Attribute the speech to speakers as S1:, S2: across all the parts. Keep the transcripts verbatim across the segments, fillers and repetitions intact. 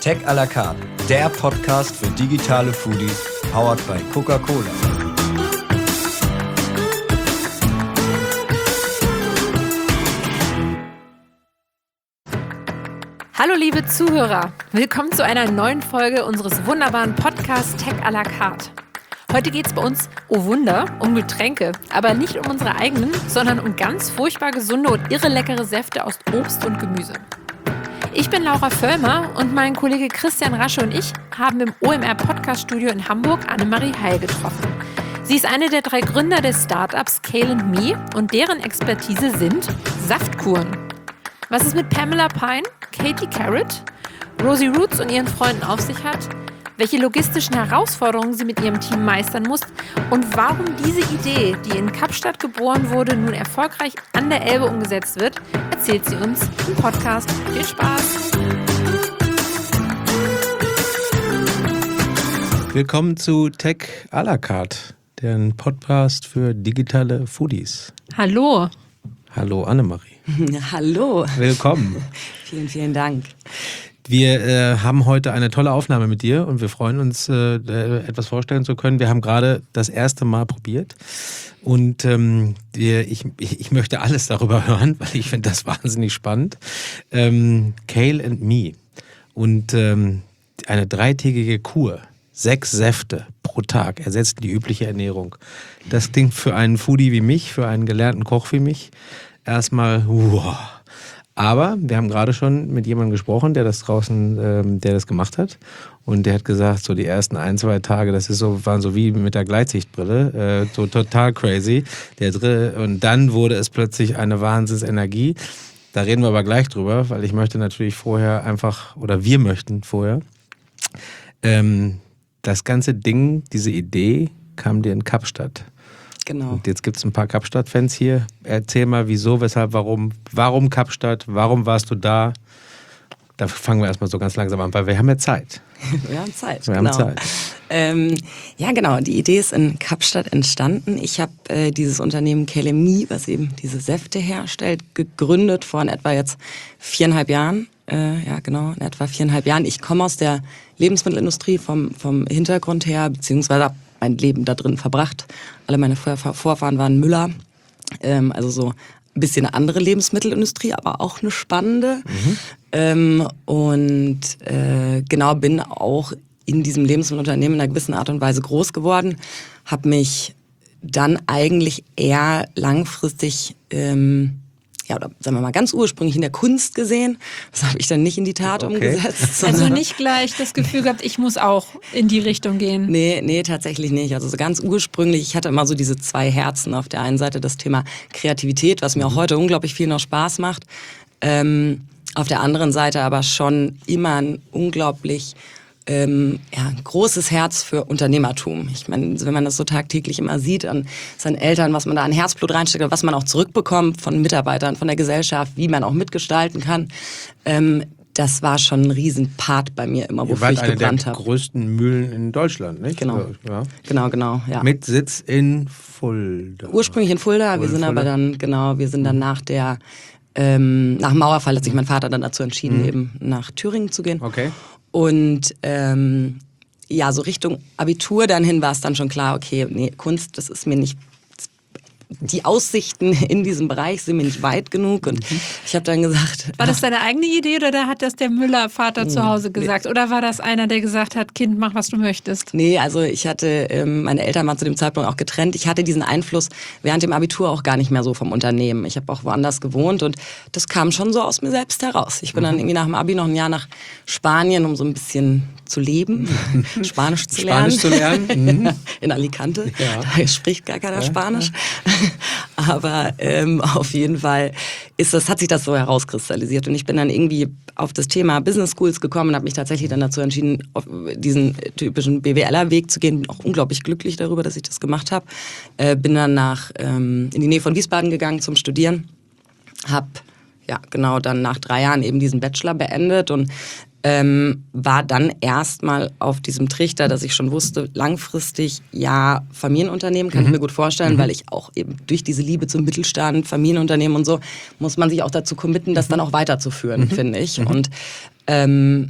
S1: Tech à la carte, der Podcast für digitale Foodies, powered by Coca-Cola.
S2: Hallo liebe Zuhörer, willkommen zu einer neuen Folge unseres wunderbaren Podcasts Tech à la carte. Heute geht es bei uns, oh Wunder, um Getränke, aber nicht um unsere eigenen, sondern um ganz furchtbar gesunde und irre leckere Säfte aus Obst und Gemüse. Ich bin Laura Völlmer und mein Kollege Christian Rasche und ich haben im O M R Podcast-Studio in Hamburg Annemarie Heil getroffen. Sie ist eine der drei Gründer des Startups Kale and Me und deren Expertise sind Saftkuren. Was es mit Pamela Pine, Katie Carrot, Rosie Roots und ihren Freunden auf sich hat, welche logistischen Herausforderungen sie mit ihrem Team meistern muss und warum diese Idee, die in Kapstadt geboren wurde, nun erfolgreich an der Elbe umgesetzt wird, erzählt sie uns im Podcast. Viel Spaß!
S3: Willkommen zu Tech à la carte, der Podcast für digitale Foodies.
S2: Hallo!
S3: Hallo Annemarie.
S4: Hallo.
S3: Willkommen.
S4: Vielen, vielen Dank.
S3: Wir äh, haben heute eine tolle Aufnahme mit dir und wir freuen uns, äh, etwas vorstellen zu können. Wir haben gerade das erste Mal probiert und ähm, wir, ich, ich möchte alles darüber hören, weil ich finde das wahnsinnig spannend. Ähm, Kale and Me und ähm, eine dreitägige Kur, sechs Säfte pro Tag ersetzen die übliche Ernährung. Das klingt für einen Foodie wie mich, für einen gelernten Koch wie mich, erstmal wow. Aber wir haben gerade schon mit jemandem gesprochen, der das draußen, ähm, der das gemacht hat. Und der hat gesagt, so die ersten ein, zwei Tage, das ist so, waren so wie mit der Gleitsichtbrille, äh, so total crazy. Der dritte, und dann wurde es plötzlich eine Wahnsinnsenergie. Da reden wir aber gleich drüber, weil ich möchte natürlich vorher einfach, oder wir möchten vorher, ähm, das ganze Ding, diese Idee kam dir in Kapstadt.
S4: Genau.
S3: Und jetzt gibt es ein paar Kapstadt-Fans hier. Erzähl mal, wieso, weshalb, warum. Warum Kapstadt? Warum warst du da? Da fangen wir erstmal so ganz langsam an, weil wir haben ja Zeit.
S4: Wir haben Zeit,
S3: Wir
S4: genau.
S3: haben Zeit.
S4: Ähm, ja, genau. Die Idee ist in Kapstadt entstanden. Ich habe äh, dieses Unternehmen Kale and Me, was eben diese Säfte herstellt, gegründet vor in etwa jetzt viereinhalb Jahren. Äh, ja, genau, in etwa viereinhalb Jahren. Ich komme aus der Lebensmittelindustrie vom, vom Hintergrund her, beziehungsweise habe mein Leben da drin verbracht. Alle meine Vorfahren waren Müller, ähm, also so ein bisschen eine andere Lebensmittelindustrie, aber auch eine spannende. Mhm. Ähm, und äh, genau, bin auch in diesem Lebensmittelunternehmen in einer gewissen Art und Weise groß geworden, habe mich dann eigentlich eher langfristig ähm, ja, oder sagen wir mal ganz ursprünglich in der Kunst gesehen. Das habe ich dann nicht in die Tat okay. umgesetzt.
S2: Also nicht gleich das Gefühl gehabt, ich muss auch in die Richtung gehen.
S4: Nee, nee, tatsächlich nicht. Also so ganz ursprünglich, ich hatte immer so diese zwei Herzen. Auf der einen Seite das Thema Kreativität, was mir auch heute unglaublich viel noch Spaß macht. Ähm, auf der anderen Seite aber schon immer ein unglaublich Ähm, ja, ein großes Herz für Unternehmertum. Ich meine, wenn man das so tagtäglich immer sieht an seinen Eltern, was man da an Herzblut reinsteckt und was man auch zurückbekommt von Mitarbeitern, von der Gesellschaft, wie man auch mitgestalten kann, ähm, das war schon ein Riesenpart bei mir immer, wofür ich gebrannt habe.
S3: Eine der größten Mühlen in Deutschland, nicht?
S4: Genau,
S3: also, ja.
S4: genau, genau. Ja.
S3: Mit Sitz in Fulda.
S4: Ursprünglich in Fulda, wir sind
S3: Fulda.
S4: aber dann, genau, wir sind dann nach der, ähm, nach dem Mauerfall hat sich mein Vater dann dazu entschieden, mhm. eben nach Thüringen zu gehen.
S3: Okay.
S4: Und ähm, ja, so Richtung Abitur dann hin war es dann schon klar, okay, nee, Kunst, das ist mir nicht, die Aussichten in diesem Bereich sind mir nicht weit genug. Und ich habe dann gesagt...
S2: War das deine eigene Idee oder hat das der Müller-Vater zu Hause gesagt? Oder war das einer, der gesagt hat, Kind, mach, was du möchtest?
S4: Nee, also ich hatte, ähm, meine Eltern waren zu dem Zeitpunkt auch getrennt. Ich hatte diesen Einfluss während dem Abitur auch gar nicht mehr so vom Unternehmen. Ich habe auch woanders gewohnt und das kam schon so aus mir selbst heraus. Ich bin dann irgendwie nach dem Abi noch ein Jahr nach Spanien, um so ein bisschen zu leben, Spanisch zu lernen.
S3: Spanisch zu lernen?
S4: In Alicante.
S3: Ja.
S4: Da spricht gar keiner
S3: ja,
S4: Spanisch.
S3: Ja.
S4: Aber ähm, auf jeden Fall ist das, hat sich das so herauskristallisiert. Und ich bin dann irgendwie auf das Thema Business Schools gekommen und habe mich tatsächlich dann dazu entschieden, auf diesen typischen B W L-er-Weg zu gehen. Bin auch unglaublich glücklich darüber, dass ich das gemacht habe. Äh, bin dann nach ähm, in die Nähe von Wiesbaden gegangen zum Studieren. Hab ja genau dann nach drei Jahren eben diesen Bachelor beendet und ähm, war dann erstmal auf diesem Trichter, dass ich schon wusste, langfristig, ja, Familienunternehmen kann mhm. ich mir gut vorstellen, mhm. weil ich auch eben durch diese Liebe zum Mittelstand, Familienunternehmen und so, muss man sich auch dazu committen, das dann auch weiterzuführen, mhm. finde ich. Mhm. Und ähm,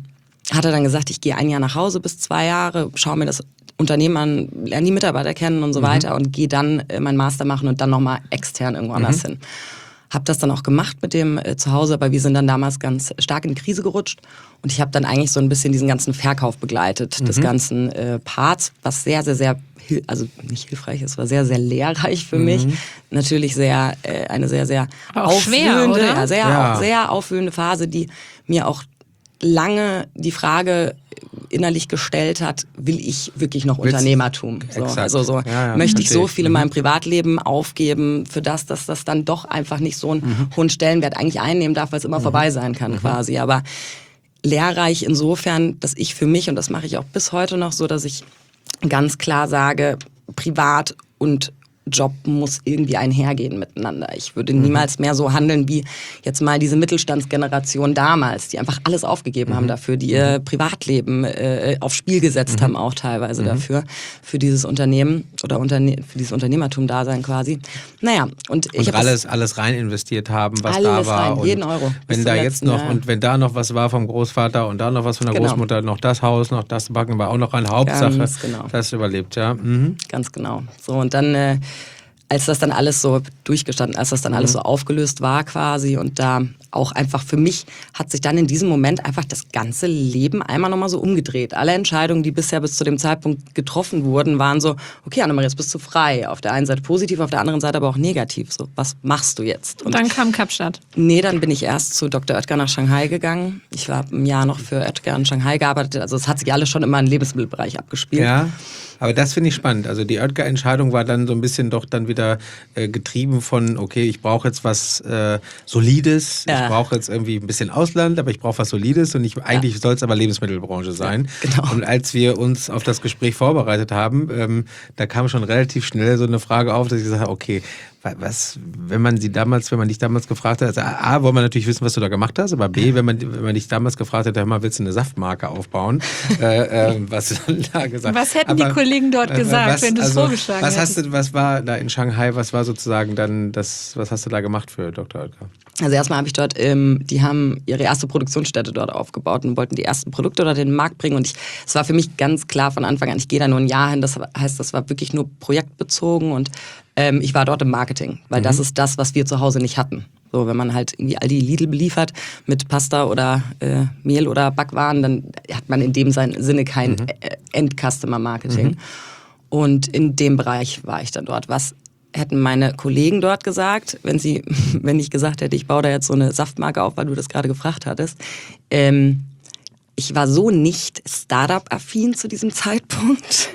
S4: hatte dann gesagt, ich gehe ein Jahr nach Hause bis zwei Jahre, schaue mir das Unternehmen an, lerne die Mitarbeiter kennen und so mhm. weiter und gehe dann äh, meinen Master machen und dann nochmal extern irgendwo anders mhm. hin. Habe das dann auch gemacht mit dem äh, zu Hause, aber wir sind dann damals ganz stark in die Krise gerutscht und ich habe dann eigentlich so ein bisschen diesen ganzen Verkauf begleitet, mhm. des ganzen äh, Parts, was sehr, sehr, sehr, also nicht hilfreich ist, war sehr, sehr lehrreich für mhm. mich. Natürlich sehr, äh, eine sehr, sehr
S2: auch aufwühlende,
S4: schwer, ja, sehr,
S3: ja.
S4: Auch sehr aufwühlende Phase, die mir auch lange die Frage innerlich gestellt hat, will ich wirklich noch
S3: Willst
S4: Unternehmertum? So, also so,
S3: ja, ja,
S4: möchte ich so
S3: ich.
S4: viel in meinem Privatleben aufgeben für das, dass das dann doch einfach nicht so einen mhm. hohen Stellenwert eigentlich einnehmen darf, weil es immer mhm. vorbei sein kann mhm. quasi. Aber lehrreich insofern, dass ich für mich, und das mache ich auch bis heute noch so, dass ich ganz klar sage, privat und Job muss irgendwie einhergehen miteinander. Ich würde niemals mehr so handeln wie jetzt mal diese Mittelstandsgeneration damals, die einfach alles aufgegeben mhm. haben dafür, die ihr Privatleben äh, aufs Spiel gesetzt mhm. haben, auch teilweise mhm. dafür, für dieses Unternehmen oder Unterne- für dieses Unternehmertum-Dasein quasi. Naja, und, ich
S3: und alles, alles rein investiert haben, was da war.
S4: Rein,
S3: und
S4: jeden Euro.
S3: Wenn da jetzt
S4: letzten,
S3: noch,
S4: ja.
S3: und wenn da noch was war vom Großvater und da noch was von der
S4: genau.
S3: Großmutter, noch das Haus, noch das Backen, war auch noch eine Hauptsache,
S4: Ganz genau.
S3: das überlebt, ja. Mhm.
S4: Ganz genau. So, und dann äh, als das dann alles so durchgestanden, als das dann alles so aufgelöst war quasi und da auch einfach für mich hat sich dann in diesem Moment einfach das ganze Leben einmal nochmal so umgedreht. Alle Entscheidungen, die bisher bis zu dem Zeitpunkt getroffen wurden, waren so, okay Annemarie, jetzt bist du frei. Auf der einen Seite positiv, auf der anderen Seite aber auch negativ. So, was machst du jetzt?
S2: Und dann kam Kapstadt.
S4: Nee, dann bin ich erst zu Doktor Oetker nach Shanghai gegangen. Ich war ein Jahr noch für Oetker in Shanghai gearbeitet. Also es hat sich alles schon immer im Lebensmittelbereich abgespielt.
S3: Ja. Aber das finde ich spannend. Also die Oetker-Entscheidung war dann so ein bisschen doch dann wieder äh, getrieben von, okay, ich brauche jetzt was äh, Solides, ja. ich brauche jetzt irgendwie ein bisschen Ausland, aber ich brauche was Solides und ich, eigentlich ja. soll es aber Lebensmittelbranche sein.
S4: Ja, genau.
S3: Und als wir uns auf das Gespräch vorbereitet haben, ähm, da kam schon relativ schnell so eine Frage auf, dass ich gesagt habe, okay, was, wenn man sie damals, wenn man dich damals gefragt hat, also A, wollen wir natürlich wissen, was du da gemacht hast, aber B, wenn man, wenn man dich damals gefragt hätte, hör mal, willst du eine Saftmarke aufbauen? äh, äh, was da gesagt?
S2: Was hätten
S3: aber,
S2: die Kollegen dort gesagt,
S3: was,
S2: wenn du es
S3: also,
S2: vorgeschlagen
S3: was
S2: hättest?
S3: hast du, was war da in Shanghai, was war sozusagen dann das, was hast du da gemacht für Doktor Oetker?
S4: Also erstmal habe ich dort, ähm, die haben ihre erste Produktionsstätte dort aufgebaut und wollten die ersten Produkte dort in den Markt bringen und ich, es war für mich ganz klar von Anfang an, ich gehe da nur ein Jahr hin, das heißt, das war wirklich nur projektbezogen und ähm, ich war dort im Marketing, weil mhm. das ist das, was wir zu Hause nicht hatten. So, wenn man halt irgendwie Aldi Lidl beliefert mit Pasta oder äh, Mehl oder Backwaren, dann hat man in dem Sinne kein mhm. End-Customer-Marketing. Mhm. Und in dem Bereich war ich dann dort. Was hätten meine Kollegen dort gesagt, wenn sie, wenn ich gesagt hätte, ich baue da jetzt so eine Saftmarke auf, weil du das gerade gefragt hattest. Ähm, ich war so nicht Startup-affin zu diesem Zeitpunkt.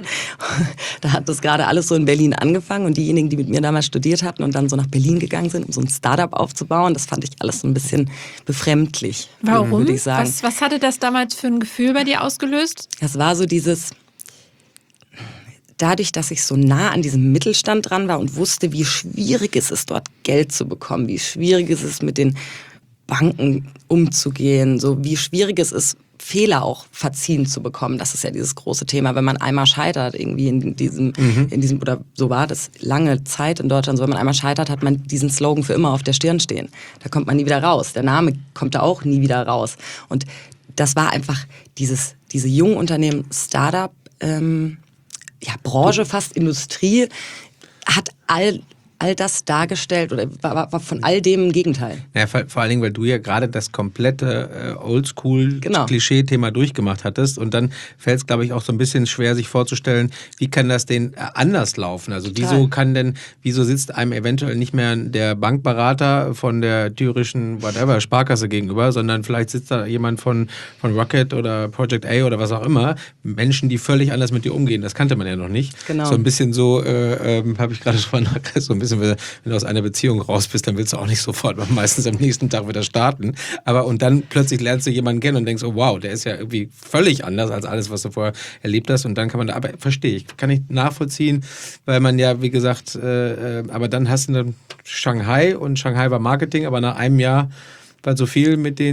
S4: Da hat das gerade alles so in Berlin angefangen und diejenigen, die mit mir damals studiert hatten und dann so nach Berlin gegangen sind, um so ein Startup aufzubauen, das fand ich alles so ein bisschen befremdlich.
S2: Warum?
S4: Würde ich sagen.
S2: Was, was hatte das damals für ein Gefühl bei dir ausgelöst?
S4: Das war so dieses... Dadurch, dass ich so nah an diesem Mittelstand dran war und wusste, wie schwierig es ist, dort Geld zu bekommen, wie schwierig es ist, mit den Banken umzugehen, so wie schwierig es ist, Fehler auch verziehen zu bekommen. Das ist ja dieses große Thema, wenn man einmal scheitert, irgendwie in diesem, mhm. in diesem, oder so war das lange Zeit in Deutschland, so wenn man einmal scheitert, hat man diesen Slogan für immer auf der Stirn stehen. Da kommt man nie wieder raus. Der Name kommt da auch nie wieder raus. Und das war einfach dieses, diese jungen Unternehmen, Startup, ähm, ja, Branche, fast Industrie, hat all, all das dargestellt oder war, war von all dem ein Gegenteil.
S3: Ja, vor, vor allen Dingen, weil du ja gerade das komplette äh, Oldschool-Klischee-Thema genau. durchgemacht hattest und dann fällt es, glaube ich, auch so ein bisschen schwer, sich vorzustellen, wie kann das denn äh, anders laufen? Also Total. wieso kann denn, wieso sitzt einem eventuell nicht mehr der Bankberater von der thürischen whatever Sparkasse gegenüber, sondern vielleicht sitzt da jemand von, von Rocket oder Project A oder was auch immer, Menschen, die völlig anders mit dir umgehen. Das kannte man ja noch nicht.
S4: Genau.
S3: So ein bisschen so, äh, ähm, habe ich gerade drüber nachgedacht, so ein bisschen, wenn du aus einer Beziehung raus bist, dann willst du auch nicht sofort, meistens am nächsten Tag wieder starten. Aber und dann plötzlich lernst du jemanden kennen und denkst, oh wow, der ist ja irgendwie völlig anders als alles, was du vorher erlebt hast. Und dann kann man da, aber verstehe ich, kann ich nachvollziehen, weil man ja, wie gesagt, äh, aber dann hast du dann Shanghai und Shanghai war Marketing, aber nach einem Jahr, weil so viel mit den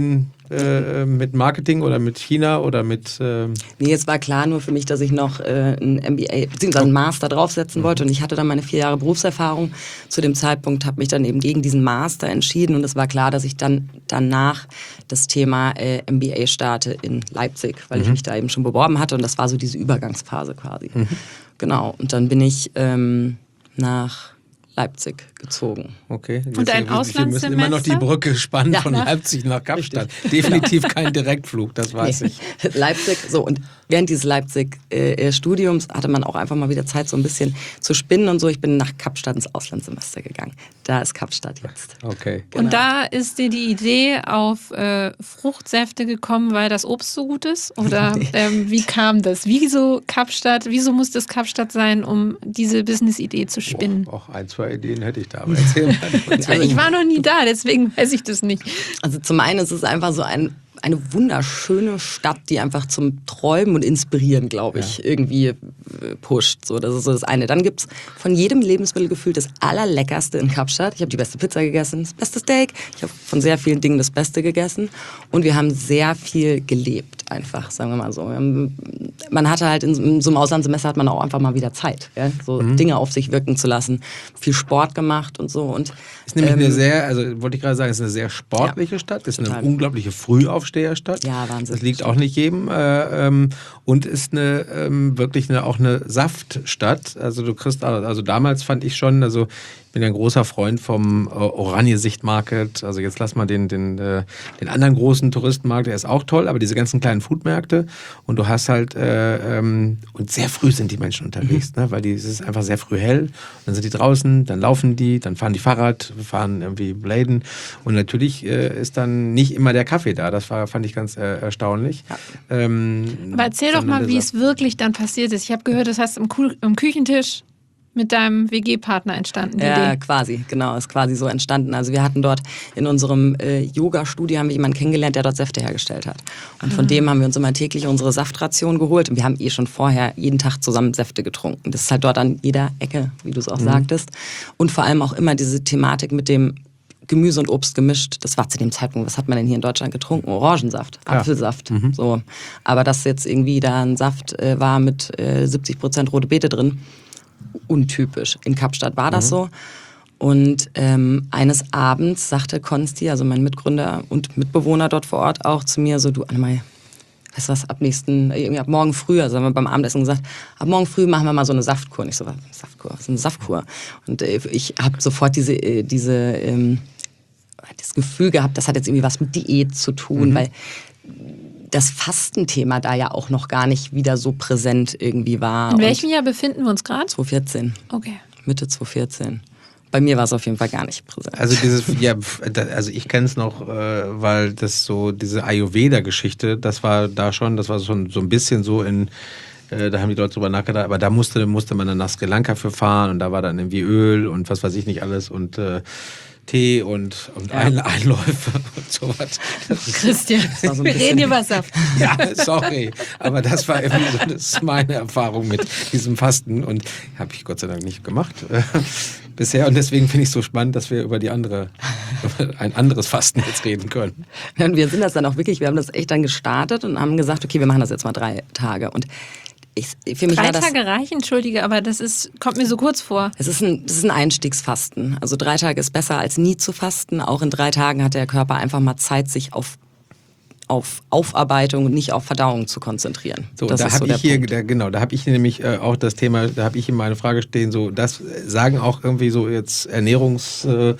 S3: äh, mit Marketing oder mit China oder mit... Äh
S4: Nee, es war klar nur für mich, dass ich noch äh, ein M B A bzw. einen Master draufsetzen wollte und ich hatte dann meine vier Jahre Berufserfahrung. Zu dem Zeitpunkt habe mich dann eben gegen diesen Master entschieden und es war klar, dass ich dann danach das Thema äh, M B A starte in Leipzig, weil mhm. ich mich da eben schon beworben hatte und das war so diese Übergangsphase quasi. Mhm. Genau, und dann bin ich ähm, nach Leipzig gezogen.
S3: Okay.
S2: Und ein
S3: Auslandssemester? Wir müssen immer noch die Brücke spannen ja, von na, Leipzig nach Kapstadt. Richtig. Definitiv genau. Kein Direktflug, das weiß nee.
S4: ich. Leipzig, so und während dieses Leipzig-Studiums äh, hatte man auch einfach mal wieder Zeit, so ein bisschen zu spinnen und so. Ich bin nach Kapstadt ins Auslandssemester gegangen. Da ist Kapstadt jetzt.
S3: Okay.
S2: Genau. Und da ist dir die Idee auf äh, Fruchtsäfte gekommen, weil das Obst so gut ist? Oder nee. ähm, wie kam das? Wieso Kapstadt? Wieso musste es Kapstadt sein, um diese Business-Idee zu spinnen?
S3: Oh, auch ein, zwei Ideen hätte ich da, aber erzähl mal.
S2: Also ich war noch nie da, deswegen weiß ich das nicht.
S4: Also zum einen ist es einfach so ein eine wunderschöne Stadt, die einfach zum Träumen und Inspirieren, glaube ich, ja. irgendwie pusht. So, das ist so das eine. Dann gibt es von jedem Lebensmittel gefühlt das Allerleckerste in Kapstadt. Ich habe die beste Pizza gegessen, das beste Steak. Ich habe von sehr vielen Dingen das Beste gegessen. Und wir haben sehr viel gelebt, einfach, sagen wir mal so. Man hatte halt in so einem Auslandssemester hat man auch einfach mal wieder Zeit, ja? So mhm. Dinge auf sich wirken zu lassen. Viel Sport gemacht und so. Und,
S3: ist nämlich
S4: ähm,
S3: eine sehr, also wollte ich gerade sagen, ist eine sehr sportliche ja, Stadt, ist total. Eine unglaubliche Frühaufstehung. Steherstadt.
S4: Ja, Wahnsinn.
S3: Das liegt auch nicht jedem äh, ähm, und ist eine ähm, wirklich eine, auch eine Saftstadt. Also du kriegst, also damals fand ich schon, also ich bin ja ein großer Freund vom äh, Oranje-Sicht-Market. Also jetzt lass mal den, den, äh, den anderen großen Touristenmarkt, der ist auch toll, aber diese ganzen kleinen Foodmärkte und du hast halt, äh, ähm, und sehr früh sind die Menschen unterwegs, mhm. ne? Weil die, es ist einfach sehr früh hell. Dann sind die draußen, dann laufen die, dann fahren die Fahrrad, fahren irgendwie Bladen und natürlich äh, ist dann nicht immer der Kaffee da. Das war, fand ich ganz äh, erstaunlich.
S4: Ja.
S3: Ähm,
S2: aber erzähl doch mal, wie es wirklich dann passiert ist. Ich habe gehört, das heißt am, Kuh- am Küchentisch mit deinem W G-Partner entstanden?
S4: Ja,
S2: Idee.
S4: quasi, genau, ist quasi so entstanden. Also wir hatten dort in unserem äh, Yoga-Studio haben wir jemanden kennengelernt, der dort Säfte hergestellt hat. Und von ah. dem haben wir uns immer täglich unsere Saftration geholt und wir haben eh schon vorher jeden Tag zusammen Säfte getrunken. Das ist halt dort an jeder Ecke, wie du es auch mhm. sagtest. Und vor allem auch immer diese Thematik mit dem Gemüse und Obst gemischt. Das war zu dem Zeitpunkt, was hat man denn hier in Deutschland getrunken? Orangensaft, ja. Apfelsaft. Mhm. So. Aber dass jetzt irgendwie da ein Saft äh, war mit äh, siebzig Prozent rote Beete drin, untypisch. In Kapstadt war das mhm. so. Und ähm, eines Abends sagte Konsti, also mein Mitgründer und Mitbewohner dort vor Ort, auch zu mir so, du Annemai, weißt du was, ab nächsten, ab morgen früh, also haben wir beim Abendessen gesagt, ab morgen früh machen wir mal so eine Saftkur. Und ich so, was, Saftkur? Was ist eine Saftkur? Und äh, ich habe sofort diese, äh, diese ähm, das Gefühl gehabt, das hat jetzt irgendwie was mit Diät zu tun, mhm. weil das Fastenthema da ja auch noch gar nicht wieder so präsent irgendwie war.
S2: In welchem Jahr befinden wir uns gerade?
S4: zwanzig vierzehn.
S2: Okay.
S4: Mitte zwanzig vierzehn. Bei mir war es auf jeden Fall gar nicht präsent.
S3: Also dieses, ja, also ich kenne es noch, äh, weil das so, diese Ayurveda-Geschichte, das war da schon, das war schon so ein bisschen so in, äh, da haben die Leute drüber nachgedacht, aber da musste, musste man dann nach Sri Lanka für fahren und da war dann irgendwie Öl und was weiß ich nicht alles und äh, Tee und, und ja. Ein, Einläufe und sowas.
S2: Christian, so wir reden über Saft.
S3: Ja, sorry, aber das war irgendwie so, das ist meine Erfahrung mit diesem Fasten und habe ich Gott sei Dank nicht gemacht äh, bisher und deswegen finde ich es so spannend, dass wir über die andere, über ein anderes Fasten jetzt reden können.
S4: Und wir sind das dann auch wirklich, wir haben das echt dann gestartet und haben gesagt, okay, wir machen das jetzt mal drei Tage und Ich, für mich
S2: Drei
S4: war das,
S2: Tage reichen, entschuldige, aber das ist, kommt mir so kurz vor.
S4: Es ist ein, das ist ein Einstiegsfasten. Also drei Tage ist besser als nie zu fasten. Auch in drei Tagen hat der Körper einfach mal Zeit, sich auf, auf Aufarbeitung und nicht auf Verdauung zu konzentrieren.
S3: So, das da habe so ich hier, da, genau, da habe ich nämlich äh, auch das Thema, da habe ich in meine Frage stehen, so, das sagen auch irgendwie so jetzt Ernährungs... Äh,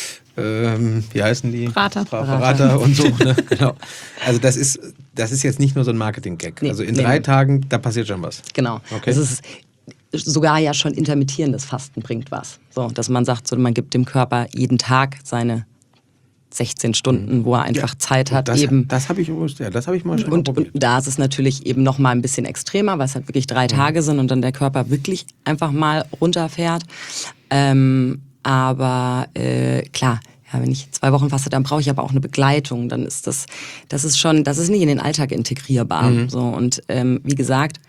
S3: Ähm, wie heißen die?
S2: Berater.
S3: Berater und so. Ne? Genau. Also das ist, das ist jetzt nicht nur so ein Marketing-Gag. Nee, also in nee, drei nee. Tagen, da passiert schon was.
S4: Genau.
S3: Okay.
S4: Das ist sogar ja schon intermittierendes Fasten bringt was. So, dass man sagt, so, man gibt dem Körper jeden Tag seine sechzehn Stunden, wo er einfach ja, Zeit hat.
S3: Das,
S4: eben.
S3: das habe ich, ja, das hab ich mal schon
S4: und,
S3: probiert.
S4: Und da ist es natürlich eben noch mal ein bisschen extremer, weil es halt wirklich drei mhm. Tage sind und dann der Körper wirklich einfach mal runterfährt. Ähm, aber äh, klar, ja, wenn ich zwei Wochen faste, dann brauche ich aber auch eine Begleitung. Dann ist das, das ist schon, das ist nicht in den Alltag integrierbar. Mhm. So, und ähm, wie gesagt,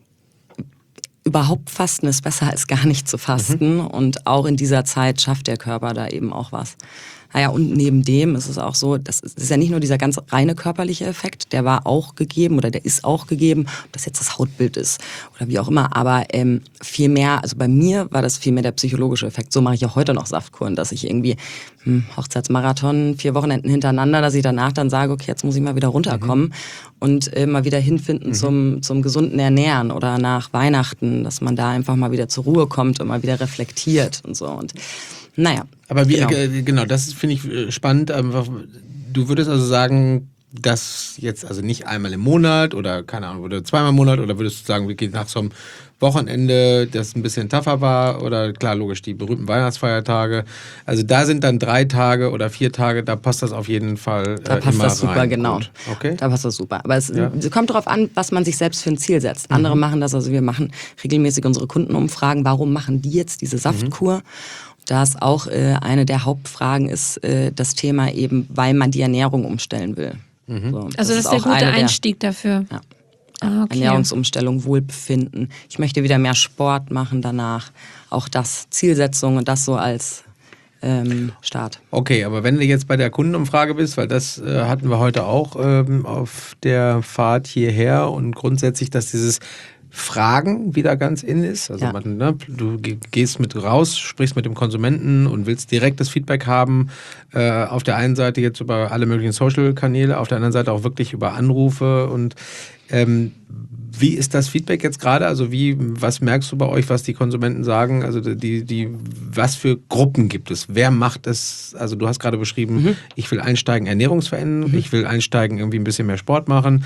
S4: überhaupt fasten ist besser als gar nicht zu fasten. Mhm. Und auch in dieser Zeit schafft der Körper da eben auch was. Naja, und neben dem ist es auch so, das ist ja nicht nur dieser ganz reine körperliche Effekt, der war auch gegeben oder der ist auch gegeben, ob das jetzt das Hautbild ist oder wie auch immer, aber ähm, viel mehr, also bei mir war das viel mehr der psychologische Effekt. So mache ich auch heute noch Saftkuren, dass ich irgendwie hm, Hochzeitsmarathon, vier Wochenenden hintereinander, dass ich danach dann sage, okay, jetzt muss ich mal wieder runterkommen mhm. und äh, mal wieder hinfinden mhm. zum, zum gesunden Ernähren oder nach Weihnachten, dass man da einfach mal wieder zur Ruhe kommt und mal wieder reflektiert und so. Und naja.
S3: Aber wie,
S4: genau.
S3: Äh, genau, das finde ich spannend. Du würdest also sagen, dass jetzt also nicht einmal im Monat oder keine Ahnung, oder zweimal im Monat, oder würdest du sagen, wir gehen nach so einem Wochenende, das ein bisschen tougher war, oder klar, logisch, die berühmten Weihnachtsfeiertage. Also da sind dann drei Tage oder vier Tage, da passt das auf jeden Fall äh,
S4: da passt
S3: immer
S4: das super,
S3: rein.
S4: Genau.
S3: Gut. Okay.
S4: Da passt das super. Aber es
S3: ja.
S4: kommt darauf an, was man sich selbst für ein Ziel setzt. Andere mhm. machen das, also wir machen regelmäßig unsere Kunden umfragen, warum machen die jetzt diese Saftkur? Mhm. Da ist auch äh, eine der Hauptfragen ist äh, das Thema eben, weil man die Ernährung umstellen will.
S2: Mhm. So, das, also das ist der gute Einstieg der, dafür.
S4: Ja.
S2: Ah, okay.
S4: Ernährungsumstellung, Wohlbefinden. Ich möchte wieder mehr Sport machen danach. Auch das, Zielsetzung und das so als ähm, Start.
S3: Okay, aber wenn du jetzt bei der Kundenumfrage bist, weil das äh, hatten wir heute auch ähm, auf der Fahrt hierher und grundsätzlich, dass dieses Fragen wieder ganz in ist. Also
S4: ja.
S3: man, ne, du gehst mit raus, sprichst mit dem Konsumenten und willst direkt das Feedback haben. Äh, auf der einen Seite jetzt über alle möglichen Social-Kanäle, auf der anderen Seite auch wirklich über Anrufe. Und ähm, wie ist das Feedback jetzt gerade? Also wie, was merkst du bei euch, was die Konsumenten sagen? Also die, die, was für Gruppen gibt es? Wer macht es? Also du hast gerade beschrieben, mhm. ich will einsteigen, Ernährungsveränderung, mhm. ich will einsteigen, irgendwie ein bisschen mehr Sport machen.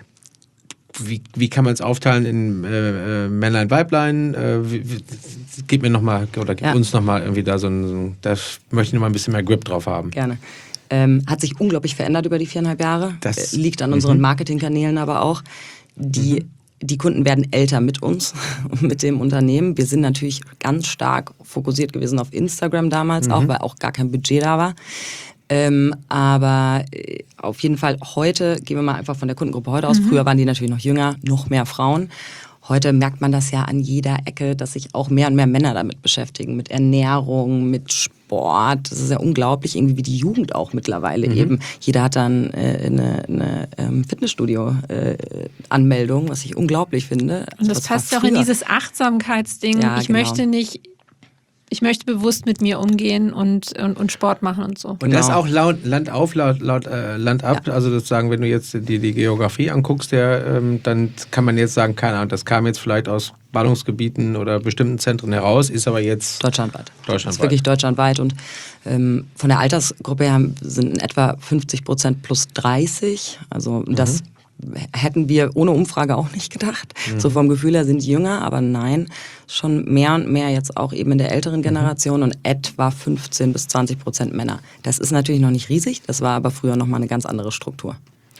S3: Wie, wie kann man es aufteilen in äh, Männlein, Weiblein? Äh, wie, wie, gib mir nochmal, oder gib ja. uns nochmal irgendwie da so ein, da möchte ich nochmal ein bisschen mehr Grip drauf haben.
S4: Gerne. Ähm, hat sich unglaublich verändert über die viereinhalb Jahre. Das liegt an unseren Marketingkanälen aber auch. Die, mhm. die Kunden werden älter mit uns, mit dem Unternehmen. Wir sind natürlich ganz stark fokussiert gewesen auf Instagram damals, mhm. auch weil auch gar kein Budget da war. Ähm, aber äh, auf jeden Fall heute, gehen wir mal einfach von der Kundengruppe heute aus, mhm. früher waren die natürlich noch jünger, noch mehr Frauen. Heute merkt man das ja an jeder Ecke, dass sich auch mehr und mehr Männer damit beschäftigen, mit Ernährung, mit Sport. Das ist ja unglaublich, irgendwie wie die Jugend auch mittlerweile mhm. eben. Jeder hat dann äh, eine, eine ähm, Fitnessstudio-Anmeldung, äh, was ich unglaublich finde.
S2: Und das, das passt ja auch in dieses Achtsamkeitsding. Ja, ich genau. möchte nicht... Ich möchte bewusst mit mir umgehen und, und, und Sport machen und so.
S3: Und genau. das auch laut, Land auf, laut, laut äh, Land ab. Ja. Also sozusagen, wenn du jetzt die, die Geografie anguckst, der, ähm, dann kann man jetzt sagen, keine Ahnung, das kam jetzt vielleicht aus Ballungsgebieten oder bestimmten Zentren heraus, ist aber jetzt...
S4: Deutschlandweit.
S3: Deutschlandweit.
S4: Das ist wirklich deutschlandweit. Und ähm, von der Altersgruppe her sind in etwa fünfzig Prozent plus dreißig. Also mhm. das... hätten wir ohne Umfrage auch nicht gedacht. Mhm. So vom Gefühl her sind die jünger, aber nein, schon mehr und mehr jetzt auch eben in der älteren Generation mhm. und etwa fünfzehn bis zwanzig Prozent Männer. Das ist natürlich noch nicht riesig, das war aber früher nochmal eine ganz andere Struktur.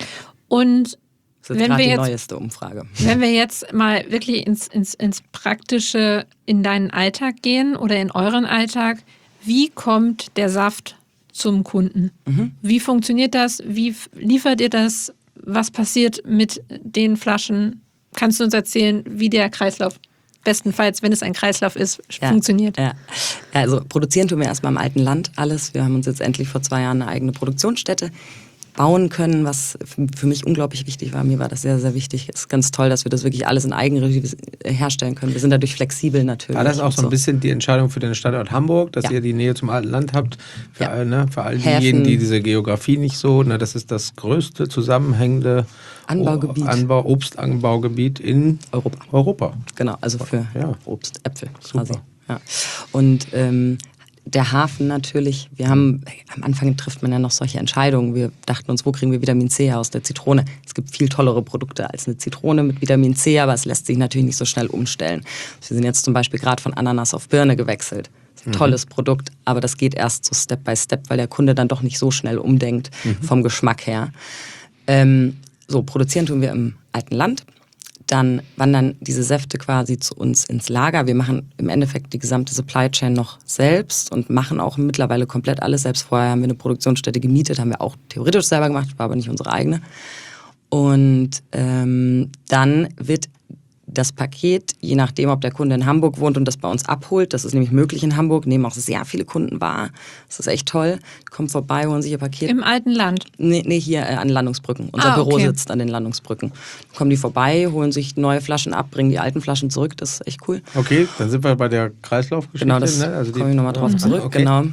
S2: Und
S4: das ist
S2: wenn
S4: gerade
S2: wir
S4: die
S2: jetzt,
S4: neueste Umfrage.
S2: Wenn wir jetzt mal wirklich ins, ins, ins Praktische in deinen Alltag gehen oder in euren Alltag, wie kommt der Saft zum Kunden? Mhm. Wie funktioniert das? Wie liefert ihr das? Was passiert mit den Flaschen? Kannst du uns erzählen, wie der Kreislauf, bestenfalls, wenn es ein Kreislauf ist,
S4: ja,
S2: funktioniert?
S4: Ja. Also produzieren tun wir erstmal im alten Land alles. Wir haben uns jetzt endlich vor zwei Jahren eine eigene Produktionsstätte bauen können, was für mich unglaublich wichtig war. Mir war das sehr, sehr wichtig. Es ist ganz toll, dass wir das wirklich alles in Eigenregie herstellen können. Wir sind dadurch flexibel natürlich.
S3: War das auch so ein bisschen die Entscheidung für den Standort Hamburg, dass ja. ihr die Nähe zum alten Land habt? Für, ja. ne, für all diejenigen, die diese Geografie nicht so, ne, das ist das größte zusammenhängende
S4: Anbaugebiet.
S3: Anbau, Obstanbaugebiet in
S4: Europa.
S3: Europa.
S4: Genau, also für ja. Obst, Äpfel
S3: Super.
S4: quasi. Ja. Und ähm, der Hafen natürlich, wir haben, am Anfang trifft man ja noch solche Entscheidungen. Wir dachten uns, wo kriegen wir Vitamin C aus der Zitrone? Es gibt viel tollere Produkte als eine Zitrone mit Vitamin C, aber es lässt sich natürlich nicht so schnell umstellen. Wir sind jetzt zum Beispiel gerade von Ananas auf Birne gewechselt. Das ist ein mhm. tolles Produkt, aber das geht erst so Step by Step, weil der Kunde dann doch nicht so schnell umdenkt mhm. vom Geschmack her. Ähm, so, produzieren tun wir im alten Land. Dann wandern diese Säfte quasi zu uns ins Lager. Wir machen im Endeffekt die gesamte Supply Chain noch selbst und machen auch mittlerweile komplett alles selbst. Vorher haben wir eine Produktionsstätte gemietet, haben wir auch theoretisch selber gemacht, war aber nicht unsere eigene. Und ähm, dann wird das Paket, je nachdem, ob der Kunde in Hamburg wohnt und das bei uns abholt, das ist nämlich möglich in Hamburg, nehmen auch sehr viele Kunden wahr. Das ist echt toll. Kommen vorbei, holen sich ihr Paket.
S2: Im alten Land?
S4: Nee, nee hier äh, an Landungsbrücken. Unser
S2: ah,
S4: Büro
S2: okay.
S4: sitzt an den Landungsbrücken. Kommen die vorbei, holen sich neue Flaschen ab, bringen die alten Flaschen zurück. Das ist echt cool.
S3: Okay, dann sind wir bei der Kreislaufgeschichte.
S4: Genau, das
S3: ne? also
S4: komme ich nochmal drauf zurück.
S3: Okay.
S4: Genau.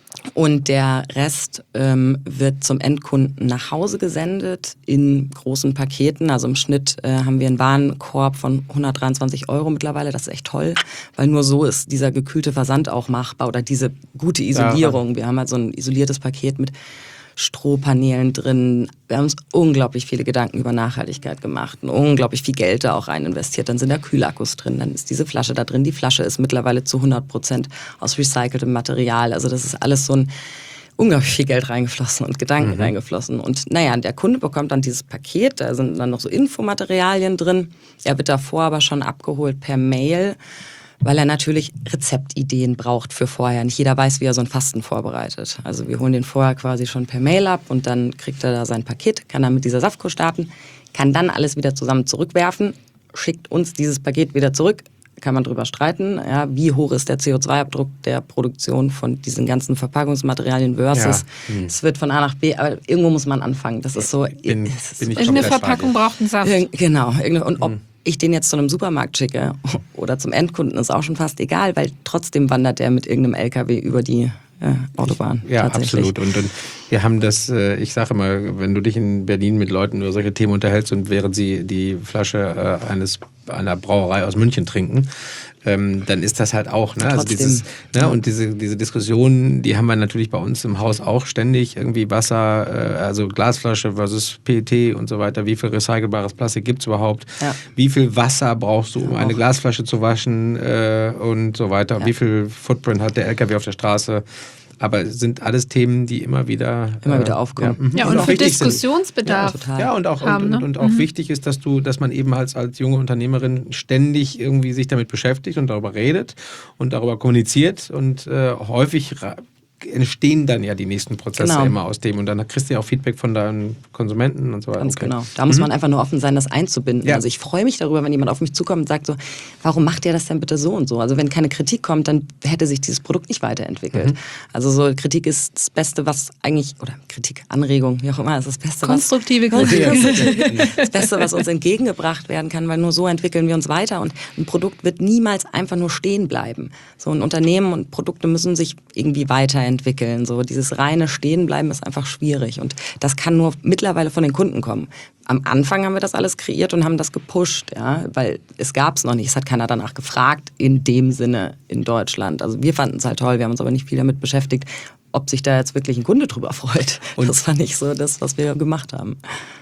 S4: Und der Rest ähm, wird zum Endkunden nach Hause gesendet in großen Paketen. Also im Schnitt äh, haben wir einen Warenkorb von hundertdreiundzwanzig Euro mittlerweile. Das ist echt toll, weil nur so ist dieser gekühlte Versand auch machbar oder diese gute Isolierung. Wir haben halt so ein isoliertes Paket mit Strohpaneelen drin. Wir haben uns unglaublich viele Gedanken über Nachhaltigkeit gemacht und unglaublich viel Geld da auch rein investiert. Dann sind da Kühlakkus drin, dann ist diese Flasche da drin. Die Flasche ist mittlerweile zu hundert Prozent aus recyceltem Material. Also das ist alles so ein unglaublich viel Geld reingeflossen und Gedanken mhm. reingeflossen. Und naja, der Kunde bekommt dann dieses Paket, da sind dann noch so Infomaterialien drin. Er wird davor aber schon abgeholt per Mail, weil er natürlich Rezeptideen braucht für vorher. Nicht jeder weiß, wie er so ein Fasten vorbereitet. Also wir holen den vorher quasi schon per Mail ab und dann kriegt er da sein Paket, kann dann mit dieser Saftkur starten, kann dann alles wieder zusammen zurückwerfen, schickt uns dieses Paket wieder zurück, kann man drüber streiten, ja, wie hoch ist der C O zwei Abdruck der Produktion von diesen ganzen Verpackungsmaterialien versus ja. hm. es wird von A nach B, aber irgendwo muss man anfangen. Das ist so...
S3: Bin,
S4: ist
S3: bin ich
S2: irgendeine Verpackung braucht einen Saft.
S4: Irg- genau. Und ob
S3: hm.
S4: ich den jetzt zu einem Supermarkt schicke oder zum Endkunden, ist auch schon fast egal, weil trotzdem wandert der mit irgendeinem L K W über die äh, Autobahn.
S3: Ja, absolut. Und, und wir haben das, äh, ich sage immer, wenn du dich in Berlin mit Leuten über solche Themen unterhältst und während sie die Flasche äh, eines einer Brauerei aus München trinken, ähm, dann ist das halt auch, ne? Also dieses, ne? Und diese, diese Diskussion, die haben wir natürlich bei uns im Haus auch ständig, irgendwie Wasser, äh, also Glasflasche versus P E T und so weiter, wie viel recycelbares Plastik gibt es überhaupt, ja. wie viel Wasser brauchst du, um ja, eine Glasflasche zu waschen äh, und so weiter, ja. wie viel Footprint hat der L K W auf der Straße. Aber es sind alles Themen, die immer wieder
S4: immer äh, wieder aufkommen.
S2: Ja, ja, und, und für Diskussionsbedarf
S3: ja, ja, und auch,
S2: haben,
S3: und,
S2: ne?
S3: und, und auch
S2: mhm.
S3: wichtig ist, dass du, dass man eben als, als junge Unternehmerin ständig irgendwie sich damit beschäftigt und darüber redet und darüber kommuniziert und äh, häufig ra- entstehen dann ja die nächsten Prozesse genau. immer aus dem und dann kriegst du ja auch Feedback von deinen Konsumenten und so weiter.
S4: Ganz
S3: okay.
S4: genau. Da muss mhm. man einfach nur offen sein, das einzubinden. Ja. Also ich freue mich darüber, wenn jemand auf mich zukommt und sagt so, warum macht ihr das denn bitte so und so? Also wenn keine Kritik kommt, dann hätte sich dieses Produkt nicht weiterentwickelt. Mhm. Also so Kritik ist das Beste, was eigentlich, oder Kritik, Anregung, wie auch immer, ist das Beste,
S2: konstruktive
S4: was...
S2: Kritik.
S4: Das Beste, was uns entgegengebracht werden kann, weil nur so entwickeln wir uns weiter und ein Produkt wird niemals einfach nur stehen bleiben. So ein Unternehmen und Produkte müssen sich irgendwie weiterentwickeln. So dieses reine Stehenbleiben ist einfach schwierig und das kann nur mittlerweile von den Kunden kommen. Am Anfang haben wir das alles kreiert und haben das gepusht, ja, weil es gab es noch nicht. Es hat keiner danach gefragt, in dem Sinne in Deutschland. Also wir fanden es halt toll, wir haben uns aber nicht viel damit beschäftigt, ob sich da jetzt wirklich ein Kunde drüber freut. Und das war nicht so das, was wir gemacht haben.